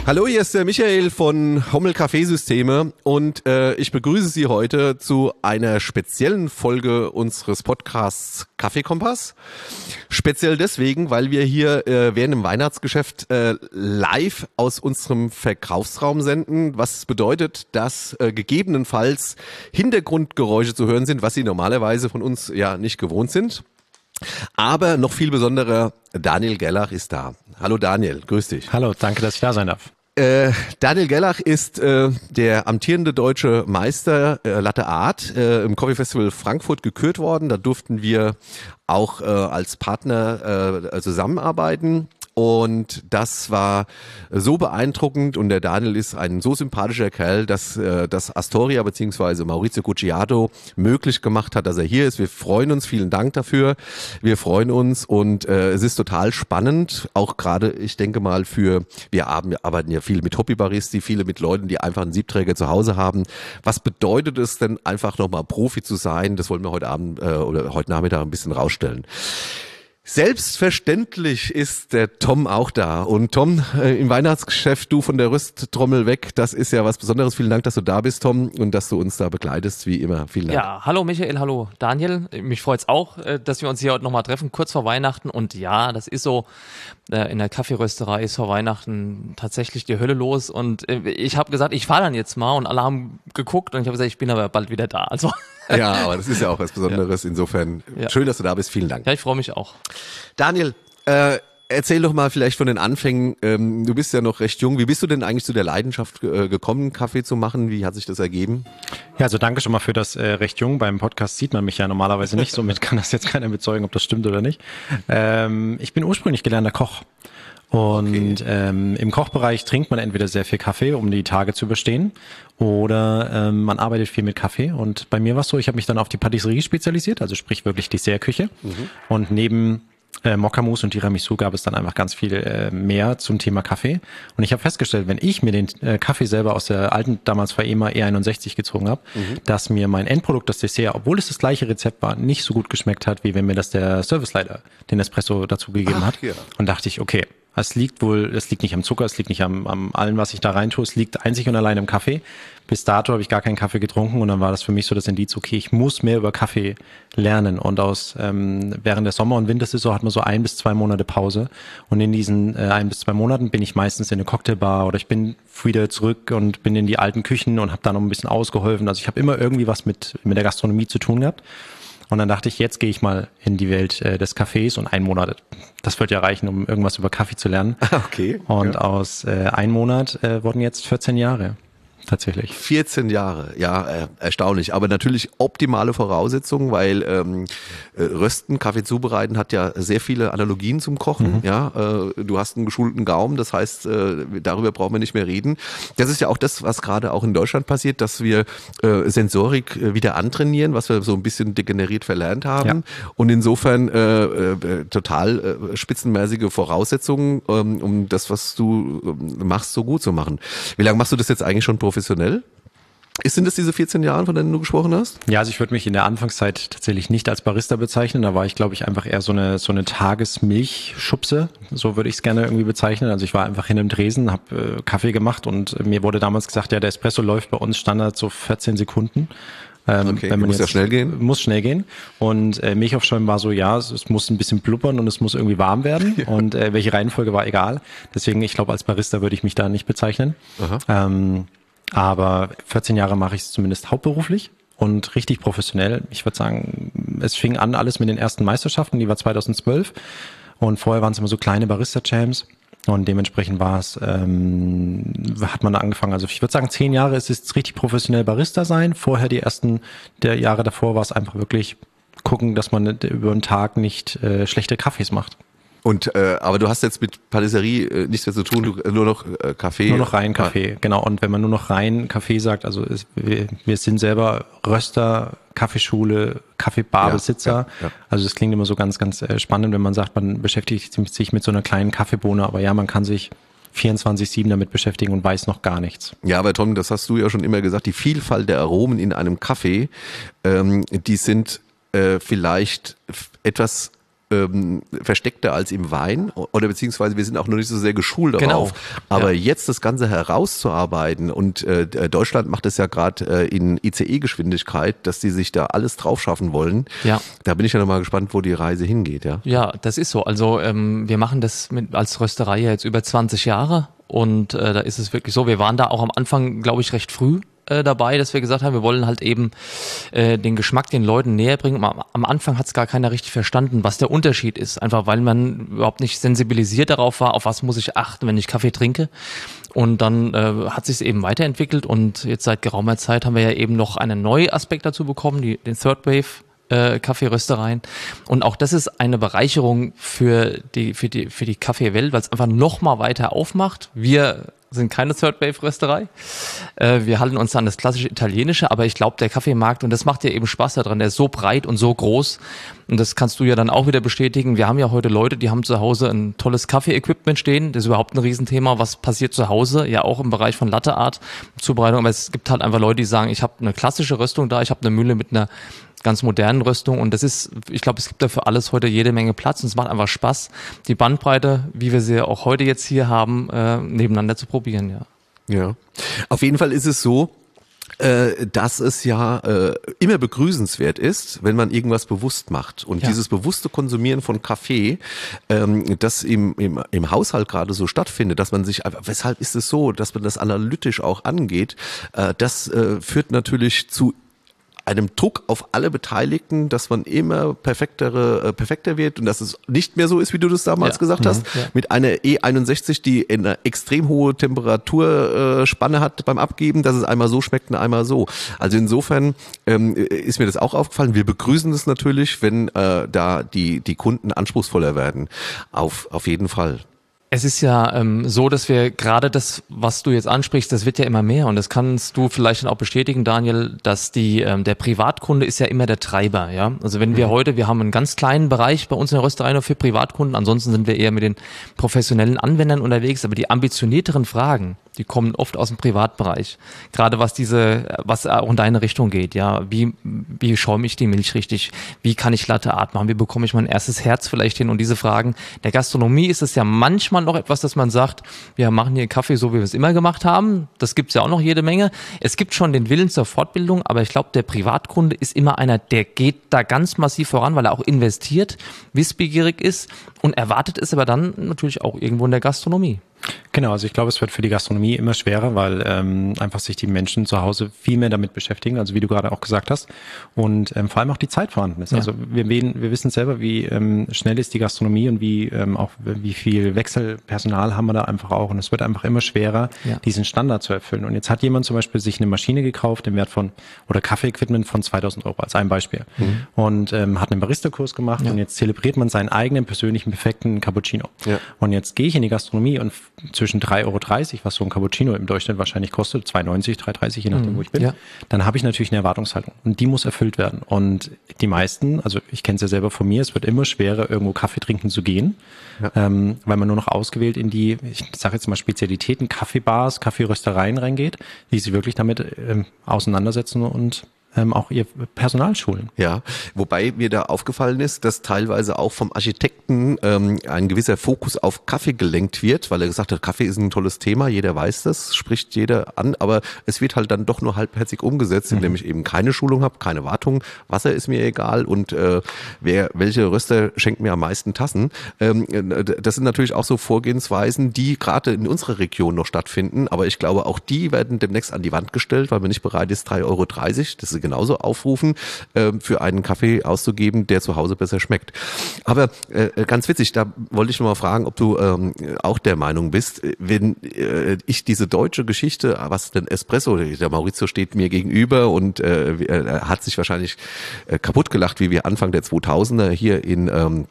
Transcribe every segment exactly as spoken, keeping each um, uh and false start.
Hallo, hier ist der Michael von Hommel Kaffeesysteme und äh, ich begrüße Sie heute zu einer speziellen Folge unseres Podcasts Kaffeekompass. Speziell deswegen, weil wir hier äh, während dem Weihnachtsgeschäft äh, live aus unserem Verkaufsraum senden, was bedeutet, dass äh, gegebenenfalls Hintergrundgeräusche zu hören sind, was Sie normalerweise von uns ja nicht gewohnt sind. Aber noch viel besonderer, Daniel Gerlach ist da. Hallo Daniel, grüß dich. Hallo, danke, dass ich da sein darf. Äh, Daniel Gerlach ist äh, der amtierende deutsche Meister äh, Latte Art äh, im Coffee Festival Frankfurt gekürt worden. Da durften wir auch äh, als Partner äh, zusammenarbeiten. Und das war so beeindruckend und der Daniel ist ein so sympathischer Kerl, dass äh, das Astoria bzw. Maurizio Cucciato möglich gemacht hat, dass er hier ist. Wir freuen uns, vielen Dank dafür. Wir freuen uns und äh, es ist total spannend, auch gerade, ich denke mal, für, wir arbeiten ja viel mit Hobbybaristi, viele mit Leuten, die einfach einen Siebträger zu Hause haben. Was bedeutet es denn, einfach nochmal Profi zu sein? Das wollen wir heute Abend äh, oder heute Nachmittag ein bisschen rausstellen. Selbstverständlich ist der Tom auch da. Und Tom, äh, im Weihnachtsgeschäft, du von der Rüsttrommel weg, das ist ja was Besonderes. Vielen Dank, dass du da bist, Tom, und dass du uns da begleitest, wie immer. Vielen Dank. Ja, hallo Michael, hallo Daniel. Mich freut's auch, dass wir uns hier heute nochmal treffen, kurz vor Weihnachten. Und ja, das ist so, in der Kaffeerösterei ist vor Weihnachten tatsächlich die Hölle los. Und ich habe gesagt, ich fahre dann jetzt mal und alle haben geguckt und ich habe gesagt, ich bin aber bald wieder da. Also ja, aber das ist ja auch was Besonderes. Ja. Insofern ja. Schön, dass du da bist. Vielen Dank. Ja, ich freue mich auch. Daniel, äh, erzähl doch mal vielleicht von den Anfängen. Ähm, du bist ja noch recht jung. Wie bist du denn eigentlich zu der Leidenschaft äh, gekommen, Kaffee zu machen? Wie hat sich das ergeben? Ja, also danke schon mal für das äh, recht jung. Beim Podcast sieht man mich ja normalerweise nicht. Somit kann das jetzt keiner bezeugen, ob das stimmt oder nicht. Ähm, ich bin ursprünglich gelernter Koch. Und okay. ähm, im Kochbereich trinkt man entweder sehr viel Kaffee, um die Tage zu überstehen, oder ähm, man arbeitet viel mit Kaffee. Und bei mir war es so, ich habe mich dann auf die Patisserie spezialisiert, also sprich wirklich Dessertküche. Mhm. Und neben äh, Mokka-Mousse und Tiramisu gab es dann einfach ganz viel äh, mehr zum Thema Kaffee. Und ich habe festgestellt, wenn ich mir den äh, Kaffee selber aus der alten, damals Faema E einundsechzig gezogen habe, mhm. dass mir mein Endprodukt, das Dessert, obwohl es das gleiche Rezept war, nicht so gut geschmeckt hat, wie wenn mir das der Serviceleiter den Espresso dazu gegeben Ach, hat. Ja. Und dachte ich, okay, es liegt wohl, es liegt nicht am Zucker, es liegt nicht am, am allem, was ich da rein tue, es liegt einzig und allein im Kaffee. Bis dato habe ich gar keinen Kaffee getrunken und dann war das für mich so das Indiz, okay, ich muss mehr über Kaffee lernen. Und aus ähm, während der Sommer- und Wintersaison hat man so ein bis zwei Monate Pause. Und in diesen äh, ein bis zwei Monaten bin ich meistens in eine Cocktailbar oder ich bin wieder zurück und bin in die alten Küchen und habe da noch ein bisschen ausgeholfen. Also ich habe immer irgendwie was mit mit der Gastronomie zu tun gehabt. Und dann dachte ich, jetzt gehe ich mal in die Welt äh, des Kaffees und ein Monat, das wird ja reichen, um irgendwas über Kaffee zu lernen. Okay. Und ja. aus äh, ein Monat äh, wurden jetzt vierzehn Jahre. Tatsächlich. vierzehn Jahre, ja, äh, erstaunlich. Aber natürlich optimale Voraussetzungen, weil ähm, äh, Rösten, Kaffee zubereiten hat ja sehr viele Analogien zum Kochen. Mhm. Ja, äh, du hast einen geschulten Gaumen, das heißt, äh, darüber brauchen wir nicht mehr reden. Das ist ja auch das, was gerade auch in Deutschland passiert, dass wir äh, Sensorik äh, wieder antrainieren, was wir so ein bisschen degeneriert verlernt haben. Ja. Und insofern äh, äh, total äh, spitzenmäßige Voraussetzungen, ähm, um das, was du äh, machst, so gut zu machen. Wie lange machst du das jetzt eigentlich schon professionell? Professionell? Sind es diese vierzehn Jahre, von denen du gesprochen hast? Ja, also ich würde mich in der Anfangszeit tatsächlich nicht als Barista bezeichnen. Da war ich, glaube ich, einfach eher so eine so eine Tagesmilchschubse. So würde ich es gerne irgendwie bezeichnen. Also ich war einfach hin im Tresen, habe äh, Kaffee gemacht und mir wurde damals gesagt, ja, der Espresso läuft bei uns Standard so vierzehn Sekunden. Ähm, okay, wenn man muss jetzt, ja schnell gehen. Muss schnell gehen. Und äh, Milch aufschäumen war so, ja, es, es muss ein bisschen blubbern und es muss irgendwie warm werden. Ja. Und äh, welche Reihenfolge war egal. Deswegen, ich glaube, als Barista würde ich mich da nicht bezeichnen. Aha. Ähm, Aber vierzehn Jahre mache ich es zumindest hauptberuflich und richtig professionell. Ich würde sagen, es fing an alles mit den ersten Meisterschaften, die war zweitausendzwölf und vorher waren es immer so kleine Barista-Champs und dementsprechend war es, ähm, hat man da angefangen. Also ich würde sagen, zehn Jahre ist es richtig professionell Barista sein. Vorher die ersten der Jahre davor war es einfach wirklich gucken, dass man über den Tag nicht äh, schlechte Kaffees macht. Und äh, aber du hast jetzt mit Patisserie äh, nichts mehr zu tun, du, nur noch äh, Kaffee. Nur noch rein Kaffee, ah. genau. Und wenn man nur noch rein Kaffee sagt, also es, wir, wir sind selber Röster, Kaffeeschule, Kaffeebarbesitzer. Ja, ja, ja. Also das klingt immer so ganz, ganz äh, spannend, wenn man sagt, man beschäftigt sich mit so einer kleinen Kaffeebohne. Aber ja, man kann sich vierundzwanzig sieben damit beschäftigen und weiß noch gar nichts. Ja, aber Tom, das hast du ja schon immer gesagt, die Vielfalt der Aromen in einem Kaffee, ähm, die sind äh, vielleicht etwas ähm, versteckter als im Wein oder beziehungsweise wir sind auch noch nicht so sehr geschult darauf. Genau. Aber Ja. jetzt das Ganze herauszuarbeiten und äh, Deutschland macht es ja gerade äh, in I C E-Geschwindigkeit, dass die sich da alles drauf schaffen wollen. Ja. Da bin ich ja nochmal gespannt, wo die Reise hingeht. Ja, Ja, das ist so. Also ähm, wir machen das mit, als Rösterei ja jetzt über zwanzig Jahre und äh, da ist es wirklich so. Wir waren da auch am Anfang, glaube ich, recht früh äh, dabei, dass wir gesagt haben, wir wollen halt eben äh, den Geschmack den Leuten näher bringen. Am, am Anfang hat es gar keiner richtig verstanden, was der Unterschied ist. Einfach weil man überhaupt nicht sensibilisiert darauf war, auf was muss ich achten, wenn ich Kaffee trinke. Und dann äh, hat sich es eben weiterentwickelt und jetzt seit geraumer Zeit haben wir ja eben noch einen neuen Aspekt dazu bekommen, die, den Third Wave. Äh, Kaffeeröstereien. Und auch das ist eine Bereicherung für die, für die, für die Kaffeewelt, weil es einfach noch mal weiter aufmacht. Wir sind keine Third Wave Rösterei. Äh, wir halten uns an das klassische Italienische, aber ich glaube, der Kaffeemarkt, und das macht ja eben Spaß daran, der ist so breit und so groß. Und das kannst du ja dann auch wieder bestätigen. Wir haben ja heute Leute, die haben zu Hause ein tolles Kaffee-Equipment stehen. Das ist überhaupt ein Riesenthema. Was passiert zu Hause? Ja, auch im Bereich von Latte Art Zubereitung. Aber es gibt halt einfach Leute, die sagen, ich habe eine klassische Röstung da, ich habe eine Mühle mit einer ganz modernen Röstung und das ist, ich glaube, es gibt da für alles heute jede Menge Platz und es macht einfach Spaß, die Bandbreite, wie wir sie auch heute jetzt hier haben, äh, nebeneinander zu probieren, ja. Ja, auf jeden Fall ist es so, äh, dass es ja äh, immer begrüßenswert ist, wenn man irgendwas bewusst macht. Und Ja. dieses bewusste Konsumieren von Kaffee, ähm, das im, im, im Haushalt gerade so stattfindet, dass man sich einfach, weshalb ist es so, dass man das analytisch auch angeht, äh, das äh, führt natürlich zu einem Druck auf alle Beteiligten, dass man immer perfektere, äh, perfekter wird und dass es nicht mehr so ist, wie du das damals Ja. gesagt hast, Ja. mit einer E einundsechzig, die eine extrem hohe Temperaturspanne hat beim Abgeben, dass es einmal so schmeckt und einmal so. Also insofern ähm, ist mir das auch aufgefallen. Wir begrüßen es natürlich, wenn äh, da die die Kunden anspruchsvoller werden. Auf auf jeden Fall. Es ist ja ähm, so, dass wir gerade das, was du jetzt ansprichst, das wird ja immer mehr und das kannst du vielleicht dann auch bestätigen, Daniel, dass die ähm, der Privatkunde ist ja immer der Treiber, ja. Also wenn wir heute, wir haben einen ganz kleinen Bereich bei uns in der Rösterei nur für Privatkunden, ansonsten sind wir eher mit den professionellen Anwendern unterwegs, aber die ambitionierteren Fragen, die kommen oft aus dem Privatbereich. Gerade was diese, was auch in deine Richtung geht, ja. Wie, wie schäume ich die Milch richtig? Wie kann ich Latte Art machen? Wie bekomme ich mein erstes Herz vielleicht hin? Und diese Fragen, der Gastronomie ist es ja manchmal noch etwas, dass man sagt, wir machen hier Kaffee so, wie wir es immer gemacht haben. Das gibt's ja auch noch jede Menge. Es gibt schon den Willen zur Fortbildung, aber ich glaube, der Privatkunde ist immer einer, der geht da ganz massiv voran, weil er auch investiert, wissbegierig ist und erwartet es aber dann natürlich auch irgendwo in der Gastronomie. Genau, also ich glaube, es wird für die Gastronomie immer schwerer, weil ähm, einfach sich die Menschen zu Hause viel mehr damit beschäftigen, also wie du gerade auch gesagt hast, und ähm, vor allem auch die Zeit vorhanden ist. Ja. Also wir, wir wissen selber, wie ähm, schnell ist die Gastronomie und wie ähm, auch wie viel Wechselpersonal haben wir da einfach auch, und es wird einfach immer schwerer, Ja. diesen Standard zu erfüllen. Und jetzt hat jemand zum Beispiel sich eine Maschine gekauft im Wert von, oder Kaffee-Equipment von zweitausend Euro als ein Beispiel, mhm. und ähm, hat einen Barista-Kurs gemacht, Ja. und jetzt zelebriert man seinen eigenen persönlichen perfekten Cappuccino. Ja. Und jetzt gehe ich in die Gastronomie und zwischen drei Euro dreißig, was so ein Cappuccino im Durchschnitt wahrscheinlich kostet, zwei neunzig, drei dreißig, je nachdem, wo ich bin, Ja. dann habe ich natürlich eine Erwartungshaltung und die muss erfüllt werden. Und die meisten, also ich kenne es ja selber von mir, es wird immer schwerer, irgendwo Kaffee trinken zu gehen, Ja. ähm, weil man nur noch ausgewählt in die, ich sage jetzt mal Spezialitäten, Kaffeebars, Kaffeeröstereien reingeht, die sich wirklich damit ähm, auseinandersetzen und ähm, auch ihr Personal schulen. Ja, wobei mir da aufgefallen ist, dass teilweise auch vom Architekten ähm, ein gewisser Fokus auf Kaffee gelenkt wird, weil er gesagt hat, Kaffee ist ein tolles Thema, jeder weiß das, spricht jeder an, aber es wird halt dann doch nur halbherzig umgesetzt, indem Mhm. ich eben keine Schulung habe, keine Wartung, Wasser ist mir egal und äh, wer welche Röster schenkt mir am meisten Tassen. Ähm, das sind natürlich auch so Vorgehensweisen, die gerade in unserer Region noch stattfinden, aber ich glaube, auch die werden demnächst an die Wand gestellt, weil man nicht bereit ist, drei Euro dreißig, das ist genauso aufrufen, äh, für einen Kaffee auszugeben, der zu Hause besser schmeckt. Aber äh, ganz witzig, da wollte ich noch mal fragen, ob du ähm, auch der Meinung bist, wenn äh, ich diese deutsche Geschichte, was denn Espresso, der Maurizio steht mir gegenüber und äh, er hat sich wahrscheinlich äh, kaputt gelacht, wie wir Anfang der zweitausender hier in ähm,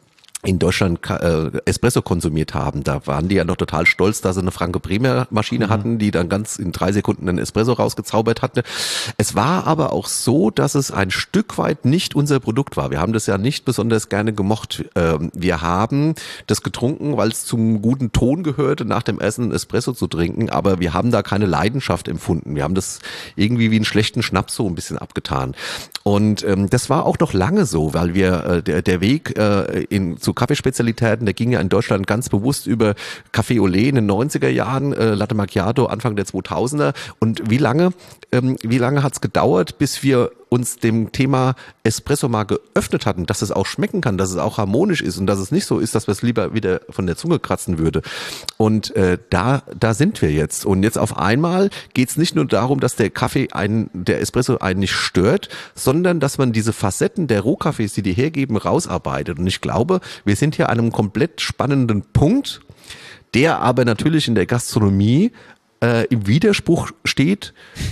in Deutschland äh, Espresso konsumiert haben. Da waren die ja noch total stolz, dass sie eine Franke Bremer Maschine mhm. hatten, die dann ganz in drei Sekunden einen Espresso rausgezaubert hatte. Es war aber auch so, dass es ein Stück weit nicht unser Produkt war. Wir haben das ja nicht besonders gerne gemocht. Ähm, wir haben das getrunken, weil es zum guten Ton gehörte, nach dem Essen einen Espresso zu trinken, aber wir haben da keine Leidenschaft empfunden. Wir haben das irgendwie wie einen schlechten Schnaps so ein bisschen abgetan. Und ähm, das war auch noch lange so, weil wir äh, der, der Weg äh, in zu Kaffeespezialitäten, der ging ja in Deutschland ganz bewusst über Café au lait in den neunziger Jahren, äh, Latte Macchiato Anfang der zweitausender. Und wie lange, ähm, wie lange hat's gedauert, bis wir uns dem Thema Espresso mal geöffnet hatten, dass es auch schmecken kann, dass es auch harmonisch ist und dass es nicht so ist, dass wir es lieber wieder von der Zunge kratzen würde. Und äh, da da sind wir jetzt. Und jetzt auf einmal geht's nicht nur darum, dass der Kaffee einen, der Espresso einen nicht stört, sondern dass man diese Facetten der Rohkaffees, die die hergeben, rausarbeitet. Und ich glaube, wir sind hier an einem komplett spannenden Punkt, der aber natürlich in der Gastronomie äh, im Widerspruch steht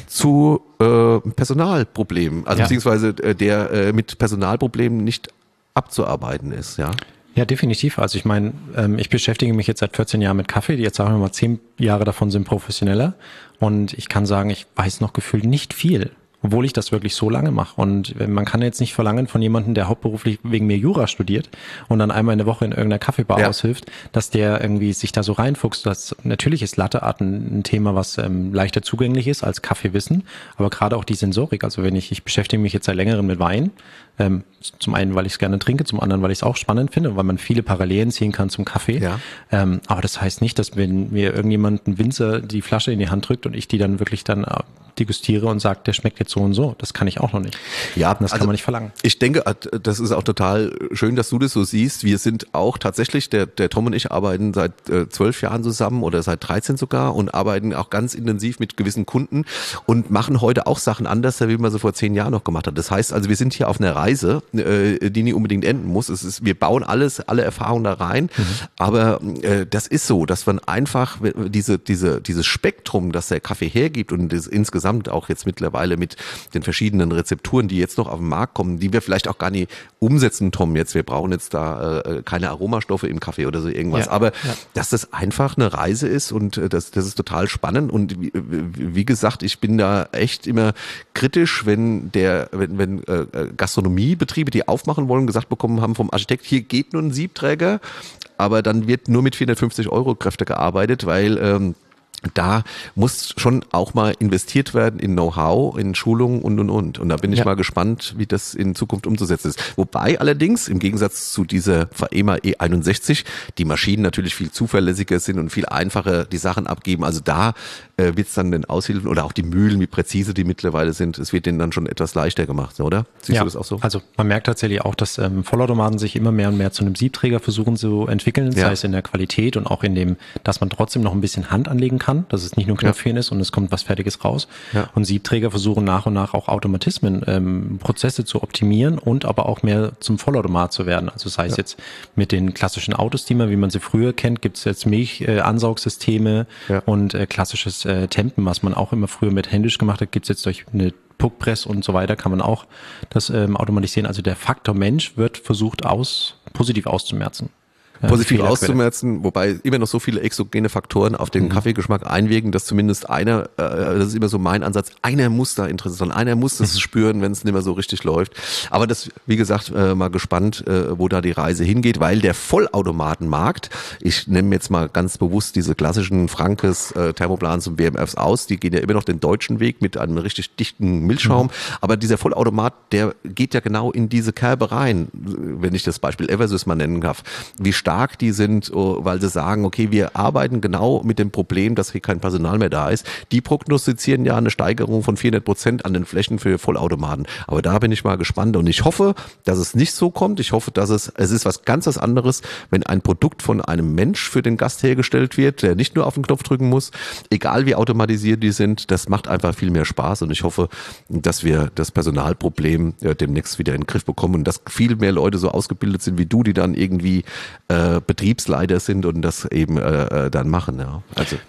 zu äh, Personalproblemen, also ja. beziehungsweise äh, der äh, mit Personalproblemen nicht abzuarbeiten ist, ja. Ja, definitiv. Also ich meine, ähm, ich beschäftige mich jetzt seit vierzehn Jahren mit Kaffee. Jetzt sagen wir mal, zehn Jahre davon sind professioneller. Und ich kann sagen, ich weiß noch gefühlt nicht viel, obwohl ich das wirklich so lange mache. Und man kann jetzt nicht verlangen von jemandem, der hauptberuflich wegen mir Jura studiert und dann einmal in der Woche in irgendeiner Kaffeebar ja. aushilft, dass der irgendwie sich da so reinfuchst. Das, natürlich ist Latte Art ein, ein Thema, was ähm, leichter zugänglich ist als Kaffeewissen, aber gerade auch die Sensorik. Also wenn ich, ich beschäftige mich jetzt seit längerem mit Wein, ähm, zum einen, weil ich es gerne trinke, zum anderen, weil ich es auch spannend finde, weil man viele Parallelen ziehen kann zum Kaffee. Ja. Ähm, aber das heißt nicht, dass wenn mir irgendjemand, ein Winzer, die Flasche in die Hand drückt und ich die dann wirklich dann degustiere und sagt, der schmeckt jetzt so und so. Das kann ich auch noch nicht. Ja, das also kann man nicht verlangen. Ich denke, das ist auch total schön, dass du das so siehst. Wir sind auch tatsächlich, der, der Tom und ich arbeiten seit zwölf äh, Jahren zusammen oder seit dreizehn sogar und arbeiten auch ganz intensiv mit gewissen Kunden und machen heute auch Sachen anders, wie man sie vor zehn Jahren noch gemacht hat. Das heißt also, wir sind hier auf einer Reise, äh, die nicht unbedingt enden muss. Es ist, wir bauen alles, alle Erfahrungen da rein, mhm. aber äh, das ist so, dass man einfach diese, diese, dieses Spektrum, das der Kaffee hergibt und das insgesamt auch jetzt mittlerweile mit den verschiedenen Rezepturen, die jetzt noch auf den Markt kommen, die wir vielleicht auch gar nicht umsetzen, Tom, jetzt. Wir brauchen jetzt da äh, keine Aromastoffe im Kaffee oder so irgendwas. Ja, aber ja. dass das einfach eine Reise ist und äh, das, das ist total spannend. Und wie, wie gesagt, ich bin da echt immer kritisch, wenn der, wenn, wenn äh, Gastronomiebetriebe, die aufmachen wollen, gesagt bekommen haben vom Architekt, hier geht nur ein Siebträger, aber dann wird nur mit vierhundertfünfzig Euro Kräfte gearbeitet, weil ähm, da muss schon auch mal investiert werden in Know-how, in Schulungen und, und, und. Und da bin ich ja. mal gespannt, wie das in Zukunft umzusetzen ist. Wobei allerdings, im Gegensatz zu dieser Faema E einundsechzig, die Maschinen natürlich viel zuverlässiger sind und viel einfacher die Sachen abgeben. Also da äh, wird es dann den Aushilfen oder auch die Mühlen, wie präzise die mittlerweile sind, es wird denen dann schon etwas leichter gemacht, oder? Siehst ja. du das auch so? Also man merkt tatsächlich auch, dass ähm, Vollautomaten sich immer mehr und mehr zu einem Siebträger versuchen zu entwickeln, ja. sei es in der Qualität und auch in dem, dass man trotzdem noch ein bisschen Hand anlegen kann. Dass es nicht nur Knöpfchen ja. ist und es kommt was Fertiges raus. Ja. Und Siebträger versuchen nach und nach auch Automatismen, ähm, Prozesse zu optimieren und aber auch mehr zum Vollautomat zu werden. Also sei es ja. jetzt mit den klassischen Autosteamer, wie man sie früher kennt, gibt es jetzt Milchansaugsysteme äh, ja. und äh, klassisches äh, Tempen, was man auch immer früher mit händisch gemacht hat, gibt es jetzt durch eine Puckpress und so weiter, kann man auch das ähm, automatisieren. Also der Faktor Mensch wird versucht aus positiv auszumerzen. Positiv auszumerzen, wobei immer noch so viele exogene Faktoren auf den mhm. Kaffeegeschmack einwirken, dass zumindest einer, äh, das ist immer so mein Ansatz, einer muss da interessiert sein, einer muss das mhm. spüren, wenn es nicht mehr so richtig läuft. Aber das, wie gesagt, äh, mal gespannt, äh, wo da die Reise hingeht, weil der Vollautomatenmarkt, ich nehme jetzt mal ganz bewusst diese klassischen Frankes, äh, Thermoplans und W M Fs aus, die gehen ja immer noch den deutschen Weg mit einem richtig dichten Milchschaum, mhm. aber dieser Vollautomat, der geht ja genau in diese Kerbe rein, wenn ich das Beispiel Eversys mal nennen darf, wie stark die sind, weil sie sagen, okay, wir arbeiten genau mit dem Problem, dass hier kein Personal mehr da ist. Die prognostizieren ja eine Steigerung von vierhundert Prozent an den Flächen für Vollautomaten. Aber da bin ich mal gespannt und ich hoffe, dass es nicht so kommt. Ich hoffe, dass es, es ist was ganz was anderes, wenn ein Produkt von einem Mensch für den Gast hergestellt wird, der nicht nur auf den Knopf drücken muss, egal wie automatisiert die sind, das macht einfach viel mehr Spaß und ich hoffe, dass wir das Personalproblem äh, demnächst wieder in den Griff bekommen und dass viel mehr Leute so ausgebildet sind wie du, die dann irgendwie äh, Betriebsleiter sind und das eben äh, dann machen. Ja. Also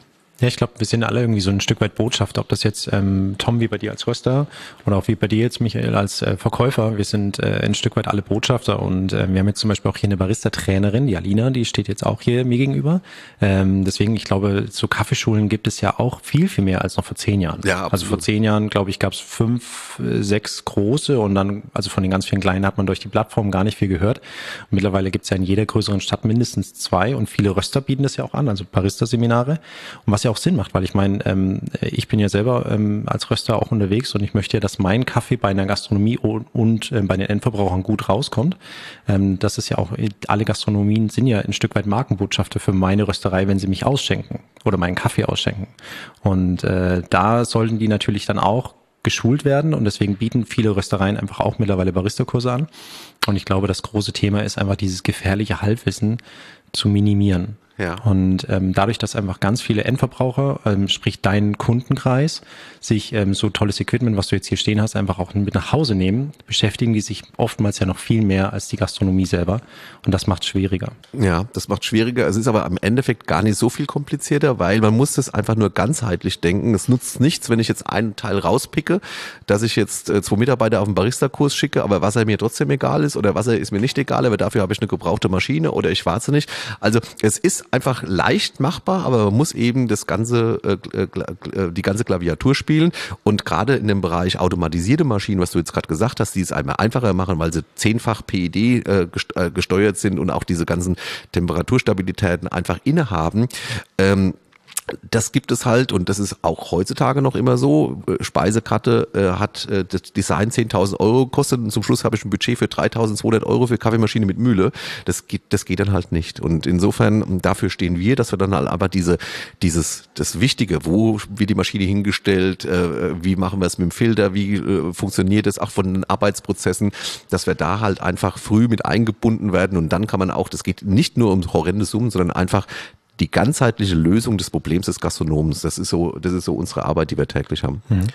Ja, ich glaube, wir sind alle irgendwie so ein Stück weit Botschafter, ob das jetzt ähm, Tom wie bei dir als Röster oder auch wie bei dir jetzt Michael als äh, Verkäufer. Wir sind äh, ein Stück weit alle Botschafter und äh, wir haben jetzt zum Beispiel auch hier eine Barista-Trainerin, die Alina, die steht jetzt auch hier mir gegenüber. Ähm, deswegen, ich glaube, so Kaffeeschulen gibt es ja auch viel, viel mehr als noch vor zehn Jahren. Ja, absolut. Also vor zehn Jahren, glaube ich, gab es fünf, äh, sechs große und dann, also von den ganz vielen kleinen hat man durch die Plattform gar nicht viel gehört. Und mittlerweile gibt es ja in jeder größeren Stadt mindestens zwei und viele Röster bieten das ja auch an, also Barista-Seminare. Und was ja auch Sinn macht, weil ich meine, ähm, ich bin ja selber ähm, als Röster auch unterwegs und ich möchte ja, dass mein Kaffee bei einer Gastronomie und, und äh, bei den Endverbrauchern gut rauskommt. Ähm, das ist ja auch, alle Gastronomien sind ja ein Stück weit Markenbotschafter für meine Rösterei, wenn sie mich ausschenken oder meinen Kaffee ausschenken. Und äh, da sollten die natürlich dann auch geschult werden und deswegen bieten viele Röstereien einfach auch mittlerweile Barista-Kurse an. Und ich glaube, das große Thema ist einfach dieses gefährliche Halbwissen zu minimieren. Ja. Und ähm, dadurch, dass einfach ganz viele Endverbraucher, ähm, sprich dein Kundenkreis, sich ähm, so tolles Equipment, was du jetzt hier stehen hast, einfach auch mit nach Hause nehmen, beschäftigen die sich oftmals ja noch viel mehr als die Gastronomie selber. Und das macht es schwieriger. Ja, das macht schwieriger. Es ist aber im Endeffekt gar nicht so viel komplizierter, weil man muss das einfach nur ganzheitlich denken. Es nutzt nichts, wenn ich jetzt einen Teil rauspicke, dass ich jetzt äh, zwei Mitarbeiter auf einen Barista-Kurs schicke, aber Wasser mir trotzdem egal ist oder Wasser ist mir nicht egal, aber dafür habe ich eine gebrauchte Maschine oder ich schwarze nicht. Also es ist einfach leicht machbar, aber man muss eben das ganze, äh, die ganze Klaviatur spielen und gerade in dem Bereich automatisierte Maschinen, was du jetzt gerade gesagt hast, die es einmal einfacher machen, weil sie zehnfach P E D äh, gesteuert sind und auch diese ganzen Temperaturstabilitäten einfach innehaben. Ähm, Das gibt es halt und das ist auch heutzutage noch immer so. Speisekarte äh, hat äh, das Design zehntausend Euro gekostet und zum Schluss habe ich ein Budget für dreitausendzweihundert Euro für Kaffeemaschine mit Mühle. Das geht, das geht dann halt nicht. Und insofern, dafür stehen wir, dass wir dann halt aber diese, dieses, das Wichtige, wo wird die Maschine hingestellt, äh, wie machen wir es mit dem Filter, wie äh, funktioniert es auch von den Arbeitsprozessen, dass wir da halt einfach früh mit eingebunden werden und dann kann man auch, das geht nicht nur um horrende Summen, sondern einfach die ganzheitliche Lösung des Problems des Gastronoms. Das ist so, das ist so unsere Arbeit, die wir täglich haben. Mhm.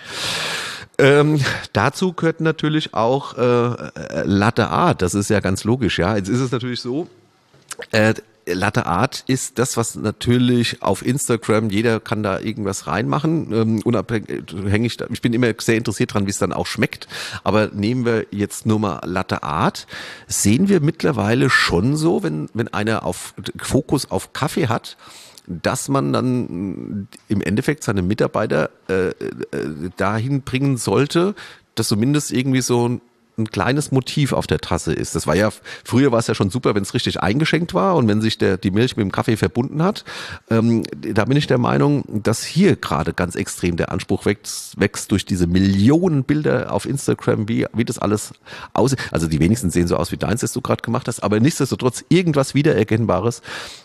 Ähm, dazu gehört natürlich auch äh, Latte Art. Das ist ja ganz logisch, ja. Jetzt ist es natürlich so, äh, Latte Art ist das, was natürlich auf Instagram, jeder kann da irgendwas reinmachen, ähm, unabhängig, ich bin immer sehr interessiert dran, wie es dann auch schmeckt, aber nehmen wir jetzt nur mal Latte Art, sehen wir mittlerweile schon so, wenn, wenn einer auf Fokus auf Kaffee hat, dass man dann im Endeffekt seine Mitarbeiter äh, dahin bringen sollte, dass zumindest irgendwie so ein ein kleines Motiv auf der Tasse ist. Das war ja, früher war es ja schon super, wenn es richtig eingeschenkt war und wenn sich der, die Milch mit dem Kaffee verbunden hat. Ähm, da bin ich der Meinung, dass hier gerade ganz extrem der Anspruch wächst, wächst durch diese Millionen Bilder auf Instagram, wie, wie das alles aussieht. Also die wenigsten sehen so aus wie deins, das du gerade gemacht hast, aber nichtsdestotrotz irgendwas Wiedererkennbares.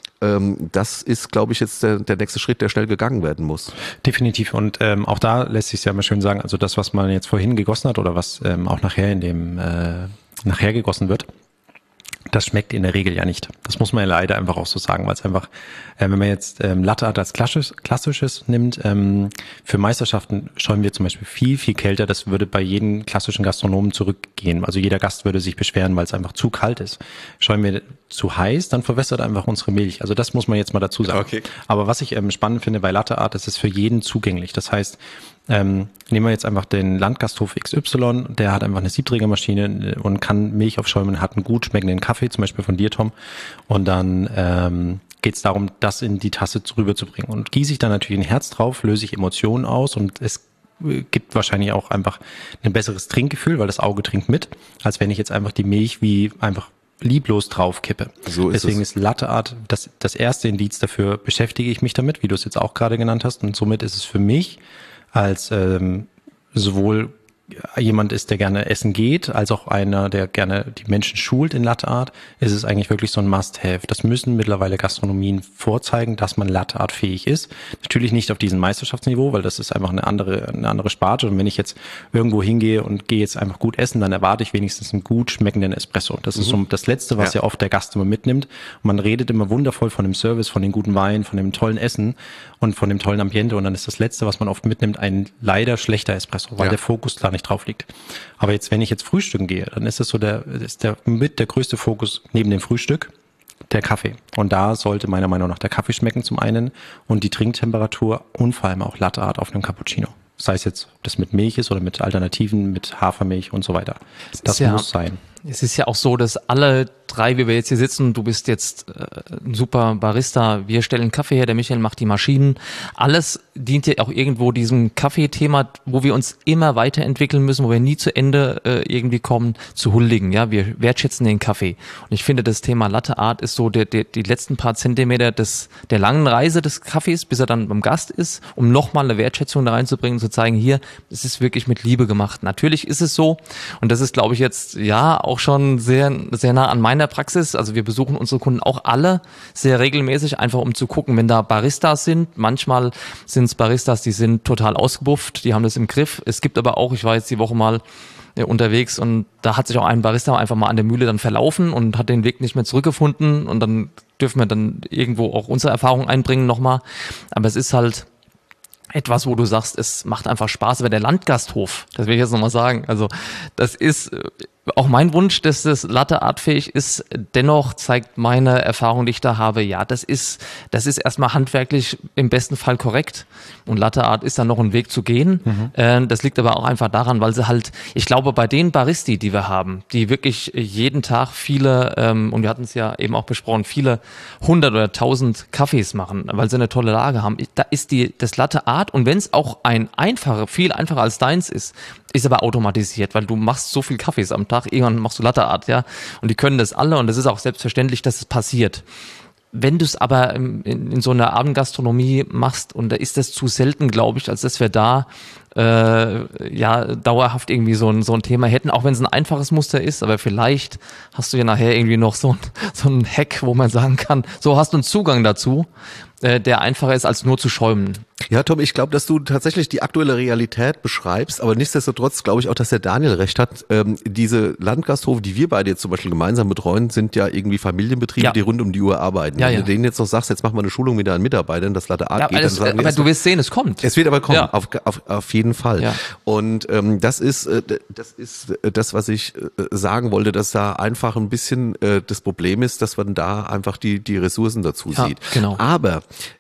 Das ist, glaube ich, jetzt der, der nächste Schritt, der schnell gegangen werden muss. Definitiv. Und ähm, auch da lässt sich ja immer schön sagen, also das, was man jetzt vorhin gegossen hat oder was ähm, auch nachher in dem äh, nachher gegossen wird, das schmeckt in der Regel ja nicht. Das muss man ja leider einfach auch so sagen, weil es einfach, äh, wenn man jetzt ähm, Latte Art als klassisch, klassisches nimmt, ähm, für Meisterschaften scheuen wir zum Beispiel viel, viel kälter. Das würde bei jedem klassischen Gastronomen zurückgehen. Also jeder Gast würde sich beschweren, weil es einfach zu kalt ist. Scheuen wir zu heiß, dann verwässert einfach unsere Milch. Also das muss man jetzt mal dazu sagen. Okay. Aber was ich ähm, spannend finde bei Latte Art, das ist für jeden zugänglich. Das heißt, Ähm, nehmen wir jetzt einfach den Landgasthof X Y, der hat einfach eine Siebträgermaschine und kann Milch aufschäumen, hat einen gut schmeckenden Kaffee, zum Beispiel von dir, Tom. Und dann ähm, geht es darum, das in die Tasse rüberzubringen. Und gieße ich dann natürlich ein Herz drauf, löse ich Emotionen aus und es gibt wahrscheinlich auch einfach ein besseres Trinkgefühl, weil das Auge trinkt mit, als wenn ich jetzt einfach die Milch wie einfach lieblos draufkippe. So ist Deswegen es. ist Latte Art das, das erste Indiz dafür, beschäftige ich mich damit, wie du es jetzt auch gerade genannt hast. Und somit ist es für mich als ähm, sowohl jemand ist, der gerne essen geht, als auch einer, der gerne die Menschen schult in Latte Art, ist es eigentlich wirklich so ein Must-Have. Das müssen mittlerweile Gastronomien vorzeigen, dass man Latte Art fähig ist. Natürlich nicht auf diesem Meisterschaftsniveau, weil das ist einfach eine andere, eine andere Sparte. Und wenn ich jetzt irgendwo hingehe und gehe jetzt einfach gut essen, dann erwarte ich wenigstens einen gut schmeckenden Espresso. Das mhm. ist so das Letzte, was ja. ja oft der Gast immer mitnimmt. Und man redet immer wundervoll von dem Service, von den guten Weinen, von dem tollen Essen und von dem tollen Ambiente. Und dann ist das Letzte, was man oft mitnimmt, ein leider schlechter Espresso, weil ja. der Fokus klar nicht drauf liegt. Aber jetzt, wenn ich jetzt frühstücken gehe, dann ist das so der, ist der mit der größte Fokus neben dem Frühstück der Kaffee. Und da sollte meiner Meinung nach der Kaffee schmecken zum einen und die Trinktemperatur und vor allem auch Latte Art auf einem Cappuccino. Sei es jetzt, ob das mit Milch ist oder mit Alternativen, mit Hafermilch und so weiter. Das ja, muss sein. Es ist ja auch so, dass alle drei, wie wir jetzt hier sitzen, du bist jetzt äh, ein super Barista, wir stellen Kaffee her, der Michael macht die Maschinen. Alles dient ja auch irgendwo diesem Kaffeethema, wo wir uns immer weiterentwickeln müssen, wo wir nie zu Ende äh, irgendwie kommen, zu huldigen. Ja, wir wertschätzen den Kaffee. Und ich finde, das Thema Latte Art ist so der, der, die letzten paar Zentimeter des, der langen Reise des Kaffees, bis er dann beim Gast ist, um nochmal eine Wertschätzung da reinzubringen, zu zeigen, hier, es ist wirklich mit Liebe gemacht. Natürlich ist es so, und das ist, glaube ich, jetzt ja auch schon sehr, sehr nah an meiner Praxis. Also wir besuchen unsere Kunden auch alle sehr regelmäßig, einfach um zu gucken, wenn da Baristas sind. Manchmal sind es Baristas, die sind total ausgebufft, die haben das im Griff. Es gibt aber auch, ich war jetzt die Woche mal unterwegs und da hat sich auch ein Barista einfach mal an der Mühle dann verlaufen und hat den Weg nicht mehr zurückgefunden und dann dürfen wir dann irgendwo auch unsere Erfahrung einbringen nochmal. Aber es ist halt etwas, wo du sagst, es macht einfach Spaß, aber der Landgasthof, das will ich jetzt nochmal sagen, also das ist auch mein Wunsch, dass das Latte Art fähig ist. Dennoch zeigt meine Erfahrung, die ich da habe, ja, das ist, das ist erstmal handwerklich im besten Fall korrekt. Und Latte Art ist dann noch ein Weg zu gehen. Mhm. Äh, das liegt aber auch einfach daran, weil sie halt, ich glaube, bei den Baristi, die wir haben, die wirklich jeden Tag viele, ähm, und wir hatten es ja eben auch besprochen, viele hundert oder tausend Kaffees machen, weil sie eine tolle Lage haben. Da ist die, das Latte Art, und wenn es auch ein einfacher, viel einfacher als deins ist, ist aber automatisiert, weil du machst so viel Kaffees am Tag, irgendwann machst du Latte Art, ja, und die können das alle und es ist auch selbstverständlich, dass es passiert. Wenn du es aber in, in so einer Abendgastronomie machst, und da ist das zu selten, glaube ich, als dass wir da äh, ja dauerhaft irgendwie so ein, so ein Thema hätten, auch wenn es ein einfaches Muster ist, aber vielleicht hast du ja nachher irgendwie noch so ein, so ein Hack, wo man sagen kann, so hast du einen Zugang dazu, äh, der einfacher ist, als nur zu schäumen. Ja, Tom, ich glaube, dass du tatsächlich die aktuelle Realität beschreibst, aber nichtsdestotrotz glaube ich auch, dass der Daniel recht hat. Ähm, diese Landgasthofe, die wir beide jetzt zum Beispiel gemeinsam betreuen, sind ja irgendwie Familienbetriebe, ja, die rund um die Uhr arbeiten. Ja, Wenn ja. du denen jetzt noch sagst, jetzt machen wir eine Schulung mit deinen Mitarbeitern, das Latte Art ja, geht, das, dann sagen aber die, du wirst sehen, es kommt. Es wird aber kommen, ja. auf, auf, auf jeden Fall. Ja. Und ähm, das ist äh, das ist äh, das, was ich äh, sagen wollte, dass da einfach ein bisschen äh, das Problem ist, dass man da einfach die die Ressourcen dazu ja, sieht. Genau. Aber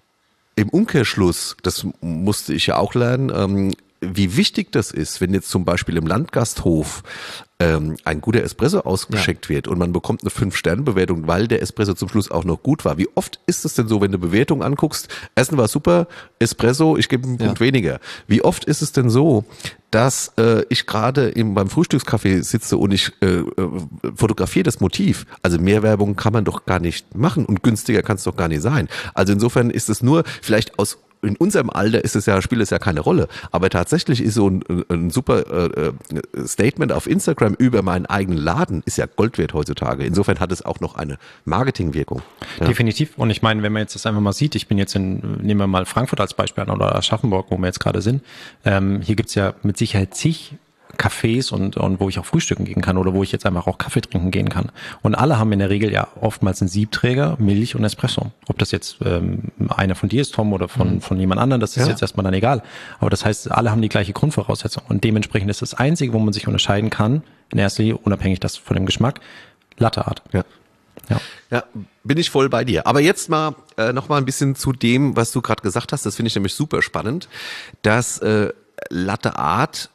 im Umkehrschluss, das musste ich ja auch lernen, ähm, wie wichtig das ist, wenn jetzt zum Beispiel im Landgasthof ähm, ein guter Espresso ausgeschenkt ja. wird und man bekommt eine fünf Sterne Bewertung, weil der Espresso zum Schluss auch noch gut war. Wie oft ist es denn so, wenn du Bewertung anguckst, Essen war super, Espresso, ich gebe einen Punkt ja. weniger. Wie oft ist es denn so, dass äh, ich gerade beim Frühstückskaffee sitze und ich äh, äh, fotografiere das Motiv. Also mehr Werbung kann man doch gar nicht machen und günstiger kann es doch gar nicht sein. Also insofern ist es nur vielleicht aus in unserem Alter ist es ja, spielt es ja keine Rolle. Aber tatsächlich ist so ein, ein super äh, Statement auf Instagram über meinen eigenen Laden ist ja Gold wert heutzutage. Insofern hat es auch noch eine Marketingwirkung. Ja. Definitiv. Und ich meine, wenn man jetzt das einfach mal sieht, ich bin jetzt in, nehmen wir mal Frankfurt als Beispiel an oder Aschaffenburg, wo wir jetzt gerade sind. Ähm, hier gibt's ja mit Sicherheit zig Cafés und, und wo ich auch frühstücken gehen kann oder wo ich jetzt einfach auch Kaffee trinken gehen kann. Und alle haben in der Regel ja oftmals einen Siebträger, Milch und Espresso. Ob das jetzt ähm, einer von dir ist, Tom, oder von, von jemand anderem, das ist ja. jetzt erstmal dann egal. Aber das heißt, alle haben die gleiche Grundvoraussetzung. Und dementsprechend ist das Einzige, wo man sich unterscheiden kann, in erster Linie, unabhängig das von dem Geschmack, Latte Art. Ja. Ja. ja, bin ich voll bei dir. Aber jetzt mal äh, noch mal ein bisschen zu dem, was du gerade gesagt hast. Das finde ich nämlich super spannend, dass äh, Latte Art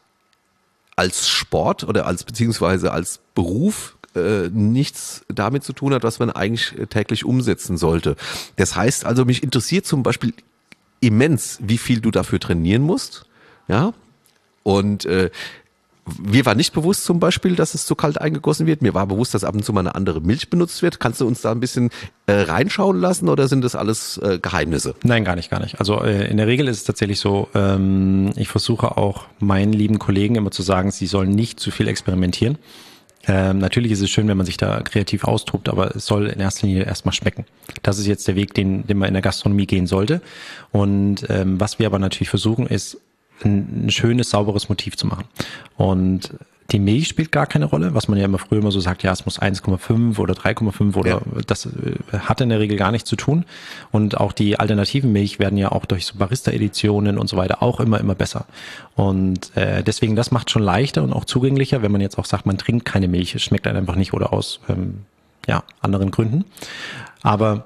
als Sport oder als beziehungsweise als Beruf äh, nichts damit zu tun hat, was man eigentlich täglich umsetzen sollte. Das heißt also, mich interessiert zum Beispiel immens, wie viel du dafür trainieren musst. Ja, und äh, mir war nicht bewusst zum Beispiel, dass es zu kalt eingegossen wird. Mir war bewusst, dass ab und zu mal eine andere Milch benutzt wird. Kannst du uns da ein bisschen äh, reinschauen lassen oder sind das alles äh, Geheimnisse? Nein, gar nicht, gar nicht. Also äh, in der Regel ist es tatsächlich so, ähm, ich versuche auch meinen lieben Kollegen immer zu sagen, sie sollen nicht zu viel experimentieren. Ähm, natürlich ist es schön, wenn man sich da kreativ austobt, aber es soll in erster Linie erstmal schmecken. Das ist jetzt der Weg, den, den man in der Gastronomie gehen sollte. Und ähm, was wir aber natürlich versuchen, ist, ein schönes, sauberes Motiv zu machen. Und die Milch spielt gar keine Rolle, was man ja immer früher immer so sagt, ja, es muss eins Komma fünf oder drei Komma fünf oder ja. das hat in der Regel gar nichts zu tun. Und auch die alternativen Milch werden ja auch durch so Barista-Editionen und so weiter auch immer, immer besser. Und äh, deswegen, das macht schon leichter und auch zugänglicher, wenn man jetzt auch sagt, man trinkt keine Milch, es schmeckt einem einfach nicht oder aus ähm, ja, anderen Gründen. Aber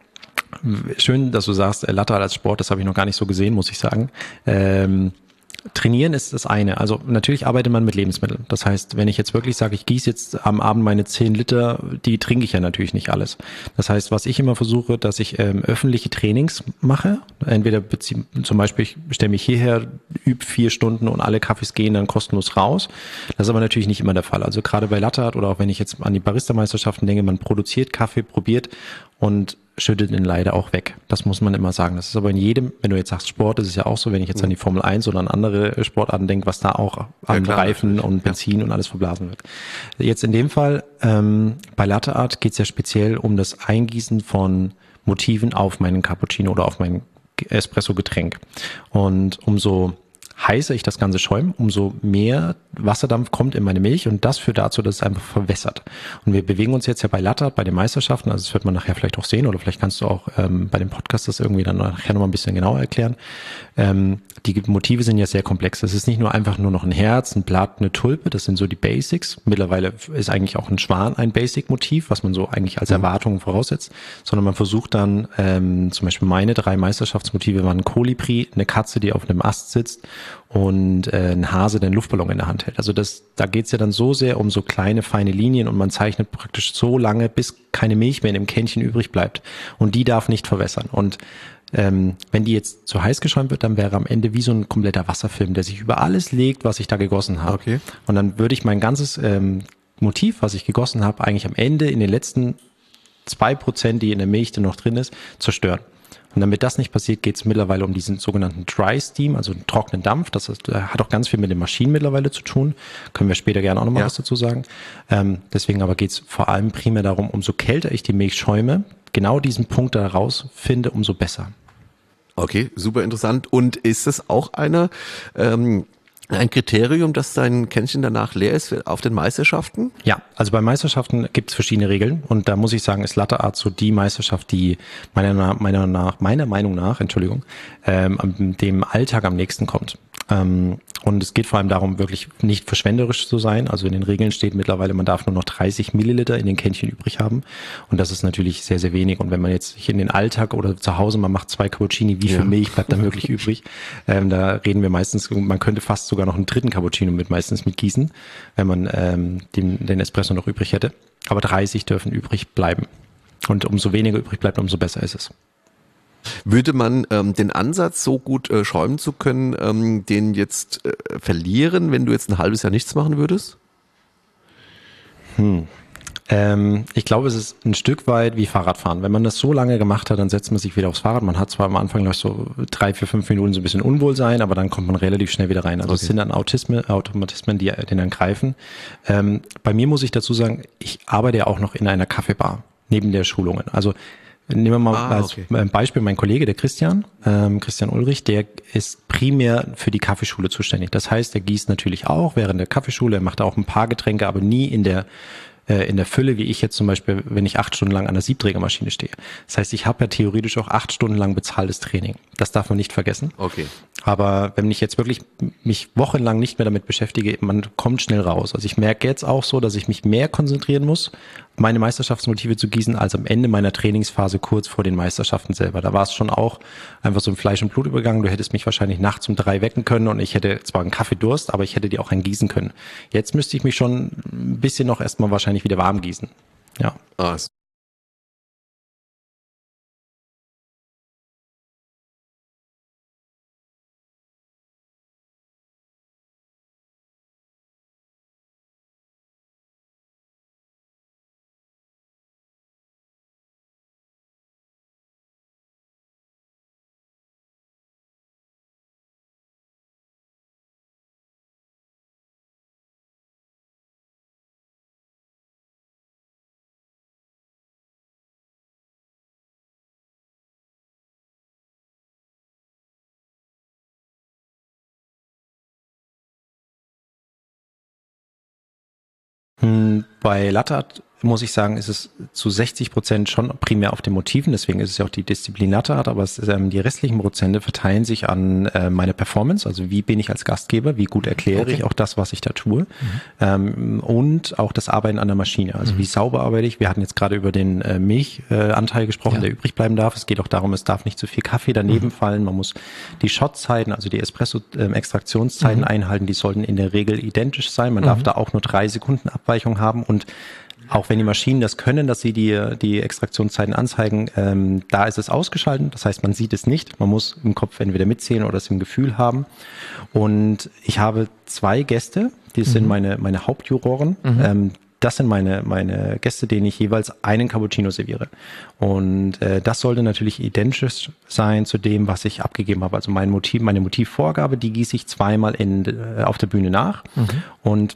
schön, dass du sagst, äh, Latte als Sport, das habe ich noch gar nicht so gesehen, muss ich sagen. Ähm, Trainieren ist das eine. Also natürlich arbeitet man mit Lebensmitteln. Das heißt, wenn ich jetzt wirklich sage, ich gieße jetzt am Abend meine zehn Liter, die trinke ich ja natürlich nicht alles. Das heißt, was ich immer versuche, dass ich ähm, öffentliche Trainings mache. Entweder bezie- zum Beispiel, ich stelle mich hierher, übe vier Stunden und alle Kaffees gehen dann kostenlos raus. Das ist aber natürlich nicht immer der Fall. Also gerade bei Latte Art oder auch wenn ich jetzt an die Barista-Meisterschaften denke, man produziert Kaffee, probiert und schüttet ihn leider auch weg. Das muss man immer sagen. Das ist aber in jedem, wenn du jetzt sagst Sport, ist es ja auch so, wenn ich jetzt an die Formel eins oder an andere Sportarten denke, was da auch an klar, Reifen natürlich. und Benzin ja. und alles verblasen wird. Jetzt in dem Fall, ähm, bei Latte Art geht es ja speziell um das Eingießen von Motiven auf meinen Cappuccino oder auf mein Espresso-Getränk. Und umso heißer ich das Ganze schäume, umso mehr Wasserdampf kommt in meine Milch und das führt dazu, dass es einfach verwässert. Und wir bewegen uns jetzt ja bei Latte Art, bei den Meisterschaften, also das wird man nachher vielleicht auch sehen oder vielleicht kannst du auch ähm, bei dem Podcast das irgendwie dann nachher nochmal ein bisschen genauer erklären. Ähm, die Motive sind ja sehr komplex. Es ist nicht nur einfach nur noch ein Herz, ein Blatt, eine Tulpe, das sind so die Basics. Mittlerweile ist eigentlich auch ein Schwan ein Basic-Motiv, was man so eigentlich als Erwartung voraussetzt, sondern man versucht dann, ähm, zum Beispiel meine drei Meisterschaftsmotive waren ein Kolibri, eine Katze, die auf einem Ast sitzt und äh, ein Hase, der einen Luftballon in der Hand hält. Also das, da geht's ja dann so sehr um so kleine, feine Linien und man zeichnet praktisch so lange, bis keine Milch mehr in dem Kännchen übrig bleibt. Und die darf nicht verwässern. Und ähm, wenn die jetzt zu heiß geschäumt wird, dann wäre am Ende wie so ein kompletter Wasserfilm, der sich über alles legt, was ich da gegossen habe. Okay. Und dann würde ich mein ganzes ähm, Motiv, was ich gegossen habe, eigentlich am Ende in den letzten zwei Prozent, die in der Milch dann noch drin ist, zerstören. Und damit das nicht passiert, geht es mittlerweile um diesen sogenannten Dry Steam, also einen trockenen Dampf. Das ist, äh, hat auch ganz viel mit den Maschinen mittlerweile zu tun. Können wir später gerne auch nochmal Ja. was dazu sagen. Ähm, deswegen aber geht es vor allem primär darum, umso kälter ich die Milch schäume, genau diesen Punkt da rausfinde, umso besser. Okay, super interessant. Und ist es auch eine, ähm, ein Kriterium, dass dein Kännchen danach leer ist auf den Meisterschaften? Ja, also bei Meisterschaften gibt es verschiedene Regeln und da muss ich sagen, ist Latte Art so die Meisterschaft, die meiner, meiner, nach, meiner Meinung nach, Entschuldigung, ähm, dem Alltag am nächsten kommt. Ähm, und es geht vor allem darum, wirklich nicht verschwenderisch zu sein. Also in den Regeln steht mittlerweile, man darf nur noch dreißig Milliliter in den Kännchen übrig haben. Und das ist natürlich sehr, sehr wenig. Und wenn man jetzt sich in den Alltag oder zu Hause, man macht zwei Cappuccini, wie viel Ja. Milch bleibt dann wirklich übrig? Ähm, da reden wir meistens, man könnte fast sogar noch einen dritten Cappuccino mit meistens mit gießen, wenn man ähm, den, den Espresso noch übrig hätte. Aber dreißig dürfen übrig bleiben. Und umso weniger übrig bleibt, umso besser ist es. Würde man ähm, den Ansatz, so gut äh, schäumen zu können, ähm, den jetzt äh, verlieren, wenn du jetzt ein halbes Jahr nichts machen würdest? Hm. Ähm, ich glaube, es ist ein Stück weit wie Fahrradfahren. Wenn man das so lange gemacht hat, dann setzt man sich wieder aufs Fahrrad. Man hat zwar am Anfang noch so drei, vier, fünf Minuten so ein bisschen Unwohlsein, aber dann kommt man relativ schnell wieder rein. Also Okay. es sind dann Autismen, Automatismen, die den dann greifen. Ähm, bei mir muss ich dazu sagen, ich arbeite ja auch noch in einer Kaffeebar neben der Schulungen. Also nehmen wir mal Ah, als okay. Beispiel mein Kollege, der Christian, ähm, Christian Ulrich, der ist primär für die Kaffeeschule zuständig. Das heißt, er gießt natürlich auch während der Kaffeeschule, er macht auch ein paar Getränke, aber nie in der äh, in der Fülle, wie ich jetzt zum Beispiel, wenn ich acht Stunden lang an der Siebträgermaschine stehe. Das heißt, ich habe ja theoretisch auch acht Stunden lang bezahltes Training. Das darf man nicht vergessen. Okay. Aber wenn ich jetzt wirklich mich wochenlang nicht mehr damit beschäftige, man kommt schnell raus. Also ich merke jetzt auch so, dass ich mich mehr konzentrieren muss, meine Meisterschaftsmotive zu gießen, als am Ende meiner Trainingsphase kurz vor den Meisterschaften selber. Da war es schon auch einfach so ein Fleisch- und Blutübergang. Du hättest mich wahrscheinlich nachts um drei wecken können und ich hätte zwar einen Kaffeedurst, aber ich hätte die auch einen gießen können. Jetzt müsste ich mich schon ein bisschen noch erstmal wahrscheinlich wieder warm gießen. Ja. Ah, Hm, Bei Latte Art muss ich sagen, ist es zu sechzig Prozent schon primär auf den Motiven, deswegen ist es ja auch die Disziplin Latte Art, aber es ist, ähm, die restlichen Prozente verteilen sich an äh, meine Performance, also wie bin ich als Gastgeber, wie gut erkläre okay. ich auch das, was ich da tue mhm. ähm, und auch das Arbeiten an der Maschine, also mhm. wie sauber arbeite ich. Wir hatten jetzt gerade über den äh, Milchanteil äh, gesprochen, ja. der übrig bleiben darf. Es geht auch darum, es darf nicht zu viel Kaffee daneben mhm. fallen, man muss die Shotzeiten, also die Espresso-Extraktionszeiten äh, mhm. einhalten, die sollten in der Regel identisch sein, man mhm. darf da auch nur drei Sekunden Abweichung haben und auch wenn die Maschinen das können, dass sie die, die Extraktionszeiten anzeigen, ähm, da ist es ausgeschaltet. Das heißt, man sieht es nicht. Man muss im Kopf entweder mitzählen oder es im Gefühl haben. Und ich habe zwei Gäste, die mhm. sind meine, meine Hauptjuroren. Mhm. Ähm, das sind meine, meine Gäste, denen ich jeweils einen Cappuccino serviere. Und äh, das sollte natürlich identisch sein zu dem, was ich abgegeben habe. Also mein Motiv, meine Motivvorgabe, die gieße ich zweimal in, äh, auf der Bühne nach. Mhm. Und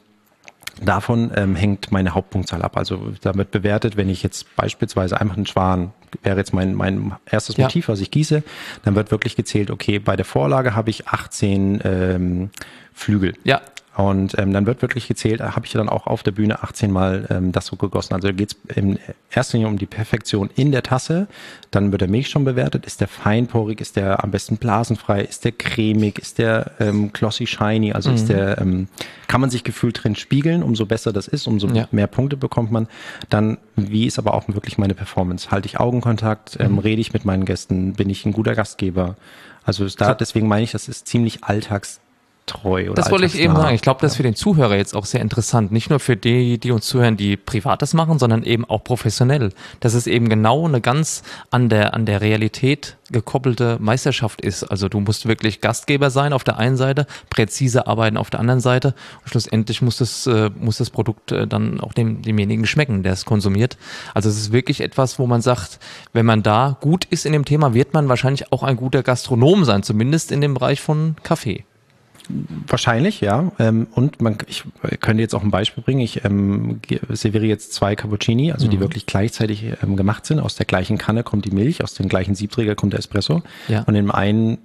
davon ähm, hängt meine Hauptpunktzahl ab. Also damit bewertet, wenn ich jetzt beispielsweise einfach einen Schwan, wäre jetzt mein mein erstes Motiv, ja. was ich gieße, dann wird wirklich gezählt, okay, bei der Vorlage habe ich achtzehn ähm, Flügel. Ja. Und ähm, dann wird wirklich gezählt, habe ich dann auch auf der Bühne achtzehn Mal ähm, das so gegossen. Also da geht es in erster Linie um die Perfektion in der Tasse. Dann wird der Milch schon bewertet. Ist der feinporig? Ist der am besten blasenfrei? Ist der cremig? Ist der ähm, glossy shiny? Also mhm. ist der ähm, kann man sich gefühlt drin spiegeln? Umso besser das ist, umso ja. mehr Punkte bekommt man. Dann, wie ist aber auch wirklich meine Performance? Halte ich Augenkontakt? Ähm, mhm. Rede ich mit meinen Gästen? Bin ich ein guter Gastgeber? Also ist da, deswegen meine ich, das ist ziemlich alltags treu oder das wollte ich eben sagen. Ich glaube, das ist für den Zuhörer jetzt auch sehr interessant. Nicht nur für die, die uns zuhören, die Privates machen, sondern eben auch professionell. Dass es eben genau eine ganz an der, an der Realität gekoppelte Meisterschaft ist. Also du musst wirklich Gastgeber sein auf der einen Seite, präzise arbeiten auf der anderen Seite. Und schlussendlich muss das, äh, muss das Produkt äh, dann auch dem, demjenigen schmecken, der es konsumiert. Also es ist wirklich etwas, wo man sagt, wenn man da gut ist in dem Thema, wird man wahrscheinlich auch ein guter Gastronom sein, zumindest in dem Bereich von Kaffee. Wahrscheinlich, ja. Ähm, und man, ich könnte jetzt auch ein Beispiel bringen. Ich ähm, serviere jetzt zwei Cappuccini, also die mhm. wirklich gleichzeitig ähm, gemacht sind. Aus der gleichen Kanne kommt die Milch, aus dem gleichen Siebträger kommt der Espresso. Ja. Und in dem einen,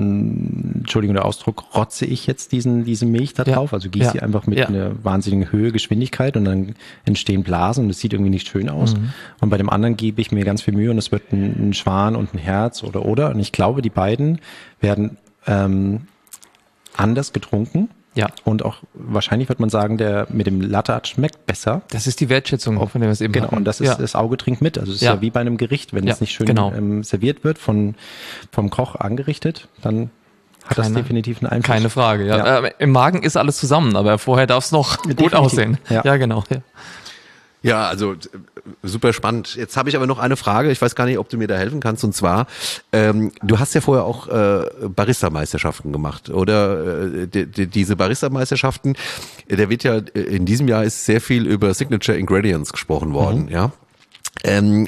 mh, Entschuldigung der Ausdruck, rotze ich jetzt diesen diese Milch da drauf. Ja. Also gieße ja. sie einfach mit ja. einer wahnsinnigen Höhe, Geschwindigkeit und dann entstehen Blasen und es sieht irgendwie nicht schön aus. Mhm. Und bei dem anderen gebe ich mir ganz viel Mühe und es wird ein, ein Schwan und ein Herz oder oder. Und ich glaube, die beiden werden ähm, anders getrunken. Ja. Und auch wahrscheinlich wird man sagen, der mit dem Latte Art schmeckt besser. Das ist die Wertschätzung, auch, von der wir es eben Genau, hatten. Und das ist ja. das Auge trinkt mit. Also es ist ja, ja wie bei einem Gericht. Wenn ja, es nicht schön genau. ähm, serviert wird, von vom Koch angerichtet, dann hat keine, das definitiv einen Einfluss. Keine Frage, ja. ja. Äh, im Magen ist alles zusammen, aber vorher darf es noch definitiv. Gut aussehen. Ja, ja genau. Ja. Ja, also super spannend. Jetzt habe ich aber noch eine Frage. Ich weiß gar nicht, ob du mir da helfen kannst. Und zwar, ähm, du hast ja vorher auch äh, Barista-Meisterschaften gemacht, oder? Äh, die, die, diese Barista-Meisterschaften, der wird ja, in diesem Jahr ist sehr viel über Signature Ingredients gesprochen worden, mhm. ja. Ähm,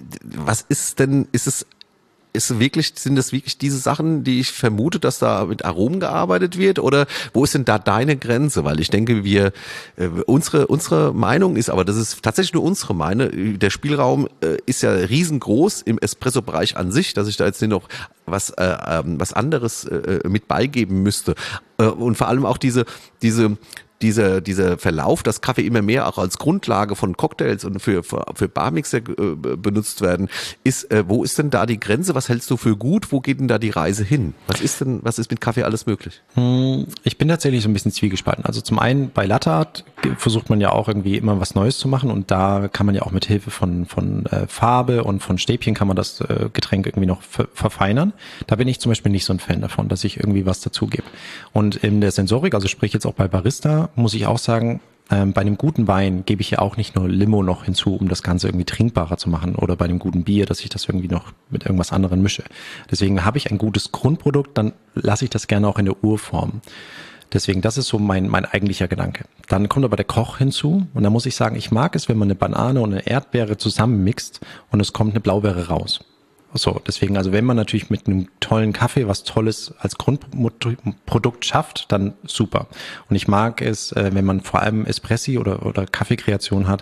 was ist denn, ist es Ist wirklich, sind das wirklich diese Sachen, die ich vermute, dass da mit Aromen gearbeitet wird? Oder wo ist denn da deine Grenze? Weil ich denke, wir, äh, unsere, unsere Meinung ist, aber das ist tatsächlich nur unsere Meinung, der Spielraum äh, ist ja riesengroß im Espresso-Bereich an sich, dass ich da jetzt nicht noch was, äh, äh, was anderes äh, mit beigeben müsste. Äh, und vor allem auch diese, diese, Dieser, dieser Verlauf, dass Kaffee immer mehr auch als Grundlage von Cocktails und für, für, für Barmixer äh, benutzt werden, ist, äh, wo ist denn da die Grenze? Was hältst du für gut? Wo geht denn da die Reise hin? Was ist denn, was ist mit Kaffee alles möglich? Ich bin tatsächlich so ein bisschen zwiegespalten. Also zum einen bei Latte Art versucht man ja auch irgendwie immer was Neues zu machen und da kann man ja auch mit Hilfe von, von äh, Farbe und von Stäbchen kann man das äh, Getränk irgendwie noch ver- verfeinern. Da bin ich zum Beispiel nicht so ein Fan davon, dass ich irgendwie was dazugebe. Und in der Sensorik, also sprich jetzt auch bei Barista, muss ich auch sagen, ähm, bei einem guten Wein gebe ich ja auch nicht nur Limo noch hinzu, um das Ganze irgendwie trinkbarer zu machen oder bei einem guten Bier, dass ich das irgendwie noch mit irgendwas anderem mische. Deswegen habe ich ein gutes Grundprodukt, dann lasse ich das gerne auch in der Urform. Deswegen, das ist so mein mein eigentlicher Gedanke. Dann kommt aber der Koch hinzu und da muss ich sagen, ich mag es, wenn man eine Banane und eine Erdbeere zusammenmixt und es kommt eine Blaubeere raus. So, deswegen, also wenn man natürlich mit einem tollen Kaffee was Tolles als Grundprodukt schafft, dann super. Und ich mag es, wenn man vor allem Espressi oder, oder Kaffeekreation hat,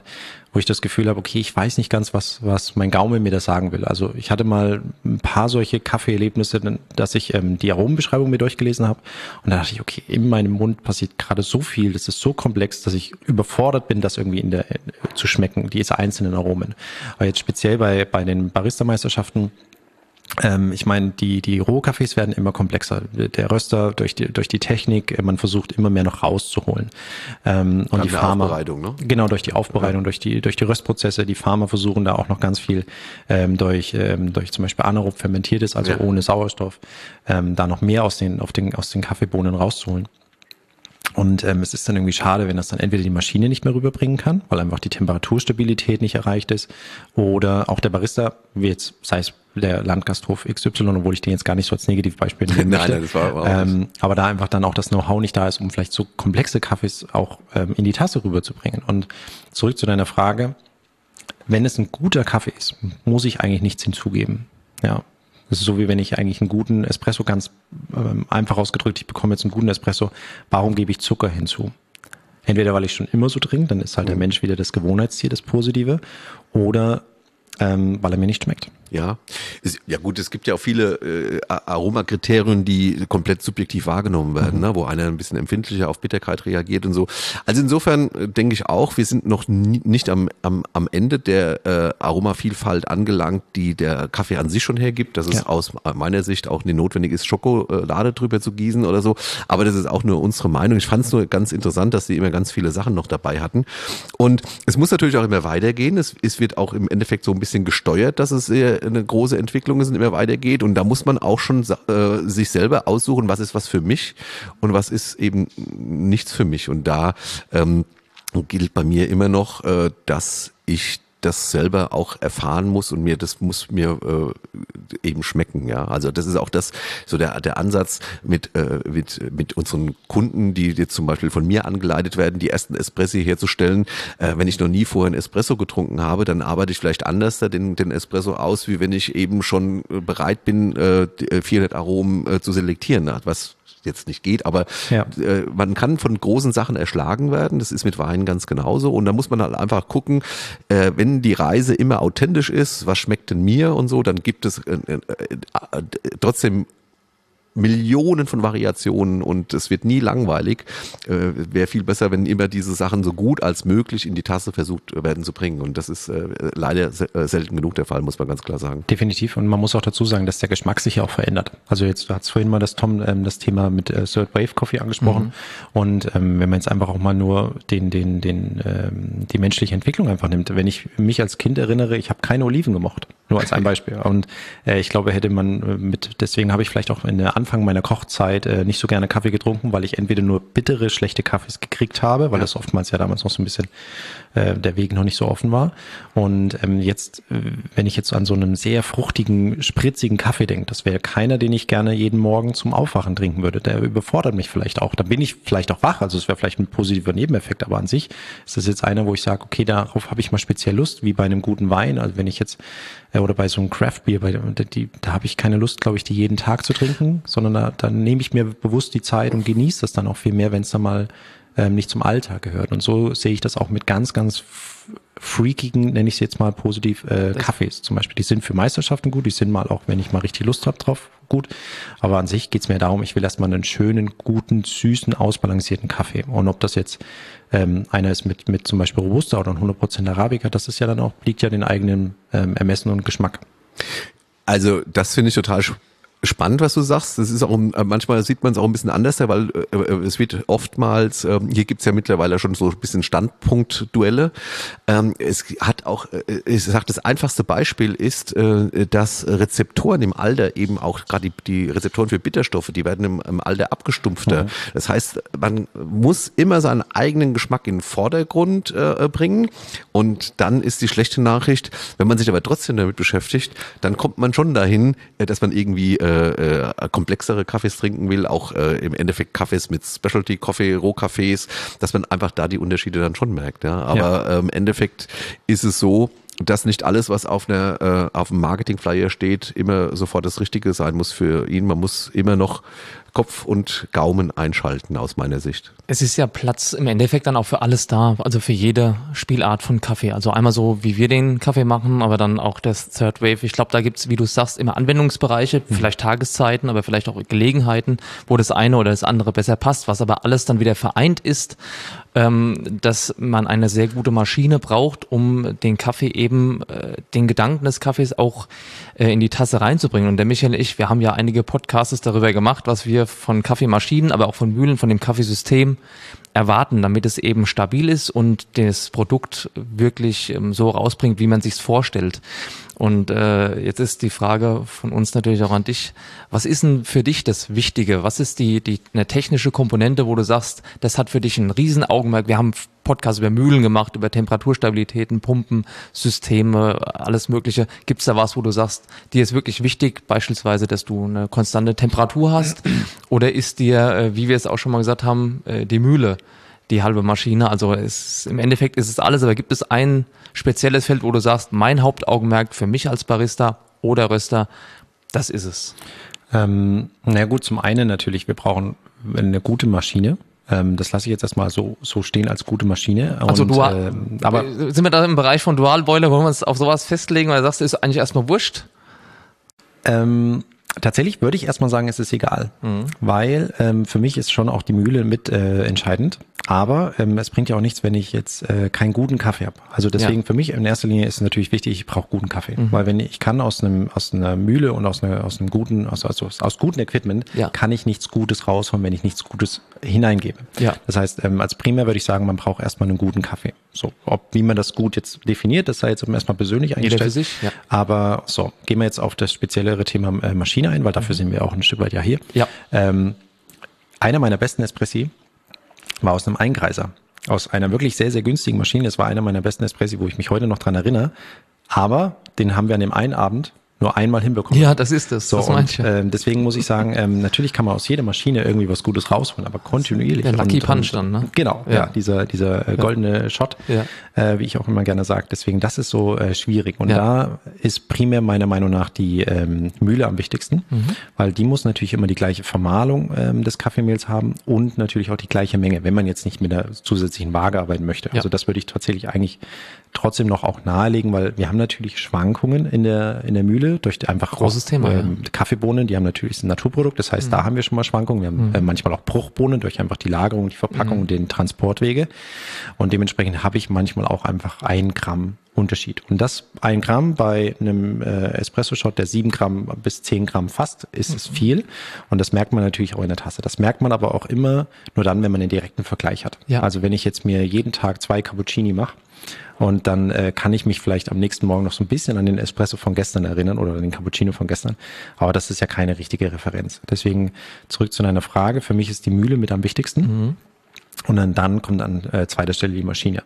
wo ich das Gefühl habe, okay, ich weiß nicht ganz, was, was mein Gaumen mir da sagen will. Also ich hatte mal ein paar solche Kaffeeerlebnisse, dass ich ähm, die Aromenbeschreibung mir durchgelesen habe und da dachte ich, okay, in meinem Mund passiert gerade so viel, das ist so komplex, dass ich überfordert bin, das irgendwie in der äh, zu schmecken, diese einzelnen Aromen. Aber jetzt speziell bei, bei den Barista-Meisterschaften, Ähm, ich meine, die die Rohkaffees werden immer komplexer. Der Röster durch die durch die Technik, man versucht immer mehr noch rauszuholen. Ähm, und An die der Farmer, Aufbereitung, ne? genau durch die Aufbereitung, ja. durch die durch die Röstprozesse. Die Farmer versuchen da auch noch ganz viel ähm, durch ähm, durch zum Beispiel anaerob fermentiertes, also ja. ohne Sauerstoff, ähm, da noch mehr aus den auf den aus den Kaffeebohnen rauszuholen. Und ähm, es ist dann irgendwie schade, wenn das dann entweder die Maschine nicht mehr rüberbringen kann, weil einfach die Temperaturstabilität nicht erreicht ist, oder auch der Barista, wie jetzt, sei es der Landgasthof X Y, obwohl ich den jetzt gar nicht so als Negativbeispiel nehmen möchte. Nein, das war aber, ähm, aber da einfach dann auch das Know-how nicht da ist, um vielleicht so komplexe Kaffees auch ähm, in die Tasse rüberzubringen. Und zurück zu deiner Frage, wenn es ein guter Kaffee ist, muss ich eigentlich nichts hinzugeben. Ja. Das ist so, wie wenn ich eigentlich einen guten Espresso, ganz ähm, einfach ausgedrückt, ich bekomme jetzt einen guten Espresso, warum gebe ich Zucker hinzu? Entweder, weil ich schon immer so trinke, dann ist halt der Mensch wieder das Gewohnheitstier, das Positive, oder ähm, weil er mir nicht schmeckt. Ja, ist, ja gut, es gibt ja auch viele äh, Aromakriterien, die komplett subjektiv wahrgenommen werden, mhm. ne, wo einer ein bisschen empfindlicher auf Bitterkeit reagiert und so. Also insofern äh, denke ich auch, wir sind noch nie, nicht am, am, am Ende der äh, Aromavielfalt angelangt, die der Kaffee an sich schon hergibt. Dass es ja. aus meiner Sicht auch nicht notwendig ist, Schokolade drüber zu gießen oder so. Aber das ist auch nur unsere Meinung. Ich fand es nur ganz interessant, dass sie immer ganz viele Sachen noch dabei hatten. Und es muss natürlich auch immer weitergehen. Es, es wird auch im Endeffekt so ein bisschen gesteuert, dass es sehr eine große Entwicklung ist und immer weitergeht, und da muss man auch schon äh, sich selber aussuchen, was ist was für mich und was ist eben nichts für mich, und da ähm, gilt bei mir immer noch, äh, dass ich das selber auch erfahren muss, und mir das muss mir äh, eben schmecken, ja. Also das ist auch das so der der Ansatz mit äh, mit mit unseren Kunden, die jetzt zum Beispiel von mir angeleitet werden, die ersten Espressi herzustellen. Äh, wenn ich noch nie vorher einen Espresso getrunken habe, dann arbeite ich vielleicht anders da den den Espresso aus, wie wenn ich eben schon bereit bin, äh, vierhundert Aromen äh, zu selektieren, was jetzt nicht geht, aber ja. äh, man kann von großen Sachen erschlagen werden. Das ist mit Wein ganz genauso, und da muss man halt einfach gucken, äh, wenn die Reise immer authentisch ist, was schmeckt denn mir und so, dann gibt es äh, äh, äh, trotzdem Millionen von Variationen, und es wird nie langweilig. Äh, wäre viel besser, wenn immer diese Sachen so gut als möglich in die Tasse versucht werden zu bringen, und das ist äh, leider se- selten genug der Fall, muss man ganz klar sagen. Definitiv, und man muss auch dazu sagen, dass der Geschmack sich ja auch verändert. Also jetzt, du hast vorhin mal das Tom ähm, das Thema mit äh, Third Wave Coffee angesprochen, mhm. und ähm, wenn man jetzt einfach auch mal nur den den den ähm, die menschliche Entwicklung einfach nimmt. Wenn ich mich als Kind erinnere, ich habe keine Oliven gemocht, nur als ein Beispiel, und äh, ich glaube, hätte man mit, deswegen habe ich vielleicht auch in der Anfang meiner Kochzeit äh, nicht so gerne Kaffee getrunken, weil ich entweder nur bittere, schlechte Kaffees gekriegt habe, weil ja. das oftmals ja damals noch so ein bisschen äh, der Weg noch nicht so offen war. Und ähm, jetzt, äh, wenn ich jetzt an so einen sehr fruchtigen, spritzigen Kaffee denke, das wäre keiner, den ich gerne jeden Morgen zum Aufwachen trinken würde. Der überfordert mich vielleicht auch. Da bin ich vielleicht auch wach, also es wäre vielleicht ein positiver Nebeneffekt, aber an sich ist das jetzt einer, wo ich sage, okay, darauf habe ich mal speziell Lust, wie bei einem guten Wein. Also wenn ich jetzt äh, oder bei so einem Craft-Bier, bei die, da habe ich keine Lust, glaube ich, die jeden Tag zu trinken, sondern da, da nehme ich mir bewusst die Zeit und genieße das dann auch viel mehr, wenn es dann mal ähm, nicht zum Alltag gehört. Und so sehe ich das auch mit ganz, ganz freakigen, nenne ich es jetzt mal positiv, äh, Kaffees zum Beispiel. Die sind für Meisterschaften gut, die sind mal auch, wenn ich mal richtig Lust habe drauf, gut. Aber an sich geht es mir darum, ich will erstmal einen schönen, guten, süßen, ausbalancierten Kaffee. Und ob das jetzt ähm, einer ist mit mit zum Beispiel Robusta oder ein hundert Prozent Arabica, das ist ja dann auch, liegt ja den eigenen ähm, Ermessen und Geschmack. Also das finde ich total spannend. Spannend, was du sagst. Das ist auch, manchmal sieht man es auch ein bisschen anders, weil äh, es wird oftmals, äh, hier gibt's ja mittlerweile schon so ein bisschen Standpunktduelle. Ähm, es hat auch, äh, ich sag, das einfachste Beispiel ist, äh, dass Rezeptoren im Alter eben auch, gerade die, die Rezeptoren für Bitterstoffe, die werden im, im Alter abgestumpfter. Mhm. Das heißt, man muss immer seinen eigenen Geschmack in den Vordergrund äh, bringen, und dann ist die schlechte Nachricht, wenn man sich aber trotzdem damit beschäftigt, dann kommt man schon dahin, äh, dass man irgendwie äh, Äh, komplexere Kaffees trinken will, auch äh, im Endeffekt Kaffees mit Specialty Coffee, Rohkaffees, dass man einfach da die Unterschiede dann schon merkt. Ja? Aber ja. äh, im Endeffekt ist es so, dass nicht alles, was auf einer äh, auf dem Marketing-Flyer steht, immer sofort das Richtige sein muss für ihn. Man muss immer noch Kopf und Gaumen einschalten aus meiner Sicht. Es ist ja Platz im Endeffekt dann auch für alles da, also für jede Spielart von Kaffee. Also einmal so, wie wir den Kaffee machen, aber dann auch das Third Wave. Ich glaube, da gibt's, wie du sagst, immer Anwendungsbereiche, mhm. vielleicht Tageszeiten, aber vielleicht auch Gelegenheiten, wo das eine oder das andere besser passt, was aber alles dann wieder vereint ist, ähm, dass man eine sehr gute Maschine braucht, um den Kaffee eben, äh, den Gedanken des Kaffees auch äh, in die Tasse reinzubringen. Und der Michael und ich, wir haben ja einige Podcasts darüber gemacht, was wir von Kaffeemaschinen, aber auch von Mühlen, von dem Kaffeesystem erwarten, damit es eben stabil ist und das Produkt wirklich ähm, so rausbringt, wie man sich's vorstellt. Und äh, jetzt ist die Frage von uns natürlich auch an dich, was ist denn für dich das Wichtige? Was ist die, die eine technische Komponente, wo du sagst, das hat für dich ein Riesenaugenmerk? Wir haben Podcasts über Mühlen gemacht, über Temperaturstabilitäten, Pumpen, Systeme, alles Mögliche. Gibt's da was, wo du sagst, dir ist wirklich wichtig, beispielsweise, dass du eine konstante Temperatur hast? Oder ist dir, äh, wie wir es auch schon mal gesagt haben, äh, die Mühle die halbe Maschine? Also es, im Endeffekt ist es alles, aber gibt es ein spezielles Feld, wo du sagst, mein Hauptaugenmerk für mich als Barista oder Röster, das ist es? Ähm, na gut, zum einen natürlich, wir brauchen eine gute Maschine. Ähm, das lasse ich jetzt erstmal so, so stehen als gute Maschine. Und, also dual, ähm, aber sind wir da im Bereich von Dualboiler, wollen wir uns auf sowas festlegen, oder sagst du, ist eigentlich erstmal wurscht? Ähm, Tatsächlich würde ich erstmal sagen, es ist egal, mhm. weil ähm, für mich ist schon auch die Mühle mit äh, entscheidend. Aber ähm, es bringt ja auch nichts, wenn ich jetzt äh, keinen guten Kaffee habe. Also deswegen ja. für mich in erster Linie ist es natürlich wichtig, ich brauche guten Kaffee. Mhm. Weil wenn ich, ich kann aus einem aus einer Mühle und aus einer aus einem guten, aus, aus, aus gutem Equipment, ja. kann ich nichts Gutes rausholen, wenn ich nichts Gutes hineingebe. Ja. Das heißt, ähm, als primär würde ich sagen, man braucht erstmal einen guten Kaffee. So, ob wie man das gut jetzt definiert, das sei jetzt erstmal persönlich eingestellt. Jeder für sich, ja. Aber so, gehen wir jetzt auf das speziellere Thema äh, Maschine ein, weil dafür mhm. sind wir auch ein Stück weit ja hier. Ja. Ähm, einer meiner besten Espressi war aus einem Eingreiser. Aus einer wirklich sehr, sehr günstigen Maschine. Das war einer meiner besten Espressi, wo ich mich heute noch dran erinnere. Aber den haben wir an dem einen Abend nur einmal hinbekommen. Ja, das ist es. So, das und, äh, deswegen muss ich sagen, ähm, natürlich kann man aus jeder Maschine irgendwie was Gutes rausholen, aber kontinuierlich. Der Lucky und, Punch und, dann, ne? Genau, ja, ja dieser dieser äh, goldene ja. Shot, ja. Äh, wie ich auch immer gerne sage. Deswegen, das ist so äh, schwierig. Und ja. da ist primär meiner Meinung nach die ähm, Mühle am wichtigsten, mhm. weil die muss natürlich immer die gleiche Vermahlung ähm, des Kaffeemehls haben und natürlich auch die gleiche Menge, wenn man jetzt nicht mit einer zusätzlichen Waage arbeiten möchte. Ja. Also das würde ich tatsächlich eigentlich trotzdem noch auch nahelegen, weil wir haben natürlich Schwankungen in der in der Mühle durch einfach großes Thema. Ähm, ja. Kaffeebohnen, die haben natürlich ein Naturprodukt, das heißt, mhm. da haben wir schon mal Schwankungen. Wir haben mhm. äh, manchmal auch Bruchbohnen durch einfach die Lagerung, die Verpackung mhm. und den Transportwege. Und dementsprechend habe ich manchmal auch einfach ein Gramm Unterschied. Und das ein Gramm bei einem äh, Espresso-Shot, der sieben Gramm bis zehn Gramm fasst, ist es viel. Und das merkt man natürlich auch in der Tasse. Das merkt man aber auch immer nur dann, wenn man den direkten Vergleich hat. Ja. Also wenn ich jetzt mir jeden Tag zwei Cappuccini mache, und dann äh, kann ich mich vielleicht am nächsten Morgen noch so ein bisschen an den Espresso von gestern erinnern oder an den Cappuccino von gestern. Aber das ist ja keine richtige Referenz. Deswegen zurück zu deiner Frage. Für mich ist die Mühle mit am wichtigsten. Mhm. Und dann, dann kommt an äh, zweiter Stelle die Maschine.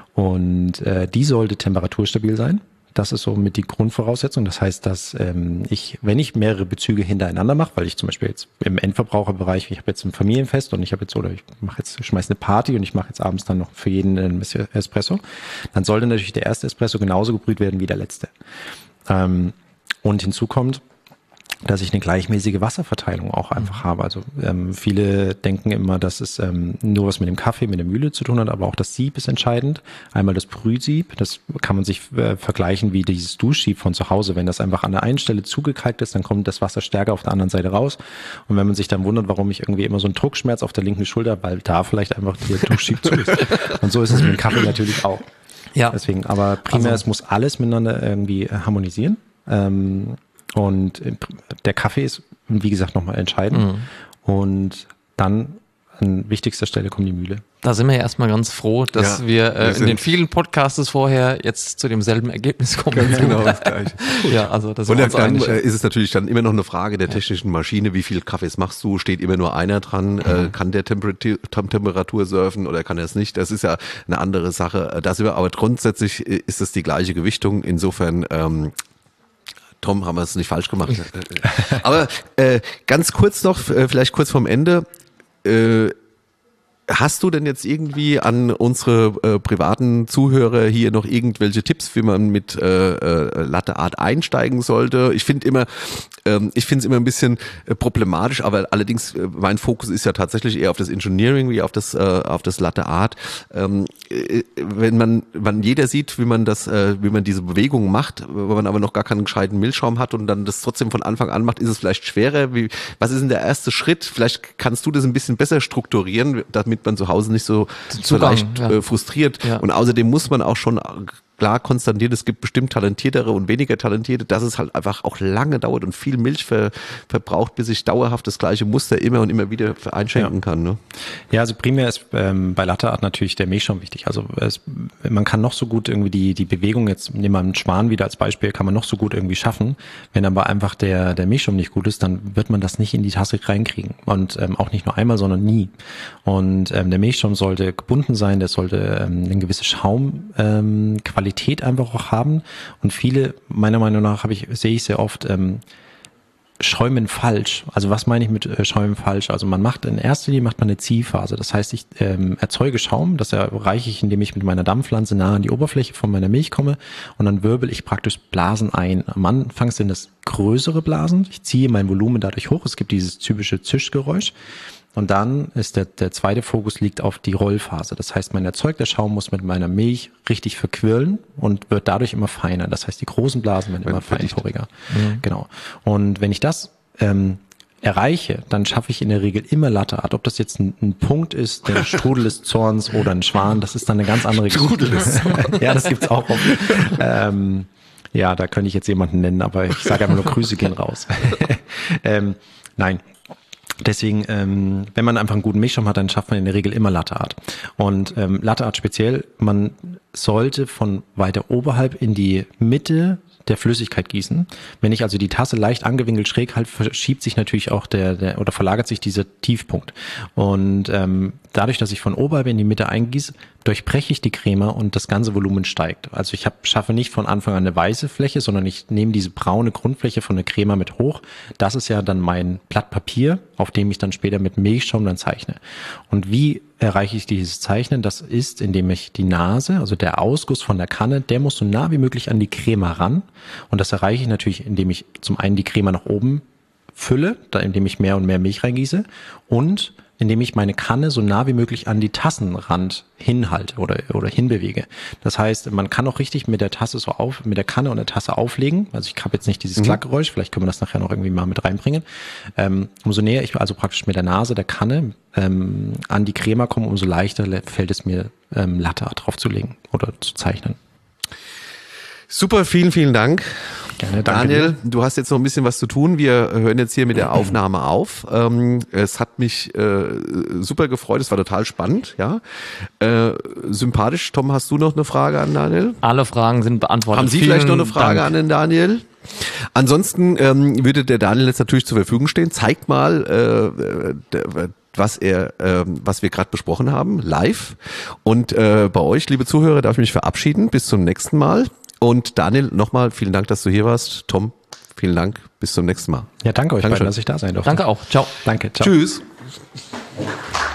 Und äh, die sollte temperaturstabil sein. Das ist so mit die Grundvoraussetzung. Das heißt, dass ähm, ich, wenn ich mehrere Bezüge hintereinander mache, weil ich zum Beispiel jetzt im Endverbraucherbereich, ich habe jetzt ein Familienfest und ich habe jetzt, oder ich mache jetzt, schmeiß eine Party und ich mache jetzt abends dann noch für jeden einen Espresso, dann sollte natürlich der erste Espresso genauso gebrüht werden wie der letzte. Ähm, und hinzu kommt, dass ich eine gleichmäßige Wasserverteilung auch einfach habe. Also ähm, viele denken immer, dass es ähm, nur was mit dem Kaffee, mit der Mühle zu tun hat, aber auch das Sieb ist entscheidend. Einmal das Brühsieb, das kann man sich äh, vergleichen wie dieses Duschsieb von zu Hause. Wenn das einfach an der einen Stelle zugekalkt ist, dann kommt das Wasser stärker auf der anderen Seite raus. Und wenn man sich dann wundert, warum ich irgendwie immer so einen Druckschmerz auf der linken Schulter habe, weil da vielleicht einfach der Duschsieb zu ist. Und so ist es mit dem Kaffee natürlich auch. Ja. Deswegen, aber primär, also, es muss alles miteinander irgendwie harmonisieren. Ähm, Und der Kaffee ist, wie gesagt, nochmal entscheidend. Mhm. Und dann an wichtigster Stelle kommt die Mühle. Da sind wir ja erstmal ganz froh, dass ja, wir, äh, wir in den vielen Podcasts vorher jetzt zu demselben Ergebnis kommen. Ganz genau das Gleiche. Ja, also das Und dann ist es natürlich dann immer noch eine Frage der technischen Maschine. Wie viel Kaffees machst du? Steht immer nur einer dran? Mhm. Äh, kann der Temperatur, Temperatur surfen oder kann er es nicht? Das ist ja eine andere Sache. Das über, aber grundsätzlich ist es die gleiche Gewichtung. Insofern, ähm, Tom, haben wir es nicht falsch gemacht. Aber äh, ganz kurz noch, äh, vielleicht kurz vorm Ende. Äh, hast du denn jetzt irgendwie an unsere äh, privaten Zuhörer hier noch irgendwelche Tipps, wie man mit äh, äh, Latte Art einsteigen sollte? Ich finde immer, Ähm, ich finde es immer ein bisschen äh, problematisch, aber allerdings äh, mein Fokus ist ja tatsächlich eher auf das Engineering wie auf das äh, auf das Latte Art. Ähm, äh, wenn man, wenn jeder sieht, wie man das, äh, wie man diese Bewegung macht, wenn man aber noch gar keinen gescheiten Milchschaum hat und dann das trotzdem von Anfang an macht, ist es vielleicht schwerer. Wie, was ist denn der erste Schritt? Vielleicht kannst du das ein bisschen besser strukturieren, damit man zu Hause nicht so, so Zugang, leicht ja. äh, frustriert. Ja. Und außerdem muss man auch schon klar konstatiert, es gibt bestimmt talentiertere und weniger talentierte, dass es halt einfach auch lange dauert und viel Milch ver, verbraucht, bis ich dauerhaft das gleiche Muster immer und immer wieder einschenken ja. kann. Ne? Ja, also primär ist ähm, bei Latte Art natürlich der Milchschaum wichtig. Also es, man kann noch so gut irgendwie die die Bewegung, jetzt nehmen wir einen Schwan wieder als Beispiel, kann man noch so gut irgendwie schaffen. Wenn aber einfach der der Milchschaum nicht gut ist, dann wird man das nicht in die Tasse reinkriegen. Und ähm, auch nicht nur einmal, sondern nie. Und ähm, der Milchschaum sollte gebunden sein, der sollte ähm, eine gewisse Schaumqualität ähm, einfach auch haben. Und viele, meiner Meinung nach, habe ich, sehe ich sehr oft, ähm, schäumen falsch. Also was meine ich mit äh, schäumen falsch? Also man macht in erster Linie macht man eine Ziehphase. Das heißt, ich ähm, erzeuge Schaum, das erreiche ich, indem ich mit meiner Dampflanze nah an die Oberfläche von meiner Milch komme und dann wirbel ich praktisch Blasen ein. Am Anfang sind das größere Blasen. Ich ziehe mein Volumen dadurch hoch. Es gibt dieses typische Zischgeräusch. Und dann ist der, der zweite Fokus liegt auf die Rollphase. Das heißt, mein erzeugter Schaum muss mit meiner Milch richtig verquirlen und wird dadurch immer feiner. Das heißt, die großen Blasen werden immer feinporiger. Mhm. Genau. Und wenn ich das ähm, erreiche, dann schaffe ich in der Regel immer Latte Art. Ob das jetzt ein, ein Punkt ist, der Strudel des Zorns oder ein Schwan, das ist dann eine ganz andere Strudel des Geschichte. Ja, das gibt's auch. ähm, ja, da könnte ich jetzt jemanden nennen, aber ich sage einfach nur Grüße gehen raus. ähm, nein. Deswegen, ähm, wenn man einfach einen guten Milchschaum hat, dann schafft man in der Regel immer Latte Art. Und ähm, Latte Art speziell, man sollte von weiter oberhalb in die Mitte der Flüssigkeit gießen. Wenn ich also die Tasse leicht angewinkelt schräg halte, verschiebt sich natürlich auch der, der oder verlagert sich dieser Tiefpunkt. Und ähm, dadurch, dass ich von oberhalb in die Mitte eingieße, durchbreche ich die Creme und das ganze Volumen steigt. Also ich hab, schaffe nicht von Anfang an eine weiße Fläche, sondern ich nehme diese braune Grundfläche von der Creme mit hoch. Das ist ja dann mein Blatt Papier, auf dem ich dann später mit Milchschaum dann zeichne. Und wie erreiche ich dieses Zeichnen? Das ist, indem ich die Nase, also der Ausguss von der Kanne, der muss so nah wie möglich an die Creme ran. Und das erreiche ich natürlich, indem ich zum einen die Creme nach oben fülle, da indem ich mehr und mehr Milch reingieße und indem ich meine Kanne so nah wie möglich an die Tassenrand hinhalte oder oder hinbewege. Das heißt, man kann auch richtig mit der Tasse so auf, mit der Kanne und der Tasse auflegen. Also ich habe jetzt nicht dieses mhm. Klackgeräusch, vielleicht können wir das nachher noch irgendwie mal mit reinbringen. Ähm, umso näher ich also praktisch mit der Nase der Kanne ähm, an die Creme komme, umso leichter fällt es mir, ähm, Latte Art draufzulegen oder zu zeichnen. Super, vielen, vielen Dank. Gerne, danke Daniel, dir. Du hast jetzt noch ein bisschen was zu tun. Wir hören jetzt hier mit der Aufnahme auf. Ähm, es hat mich äh, super gefreut. Es war total spannend. Ja, äh, sympathisch. Tom, hast du noch eine Frage an Daniel? Alle Fragen sind beantwortet. Haben Sie Vielen vielleicht noch eine Frage Dank. an den Daniel? Ansonsten ähm, würde der Daniel jetzt natürlich zur Verfügung stehen. Zeigt mal, äh, der, was er, äh, was wir gerade besprochen haben, live. Und äh, bei euch, liebe Zuhörer, darf ich mich verabschieden. Bis zum nächsten Mal. Und Daniel, nochmal vielen Dank, dass du hier warst. Tom, vielen Dank. Bis zum nächsten Mal. Ja, danke euch Dankeschön. beiden, dass ich da sein durfte. Danke auch. Ciao. Danke. Ciao. Tschüss.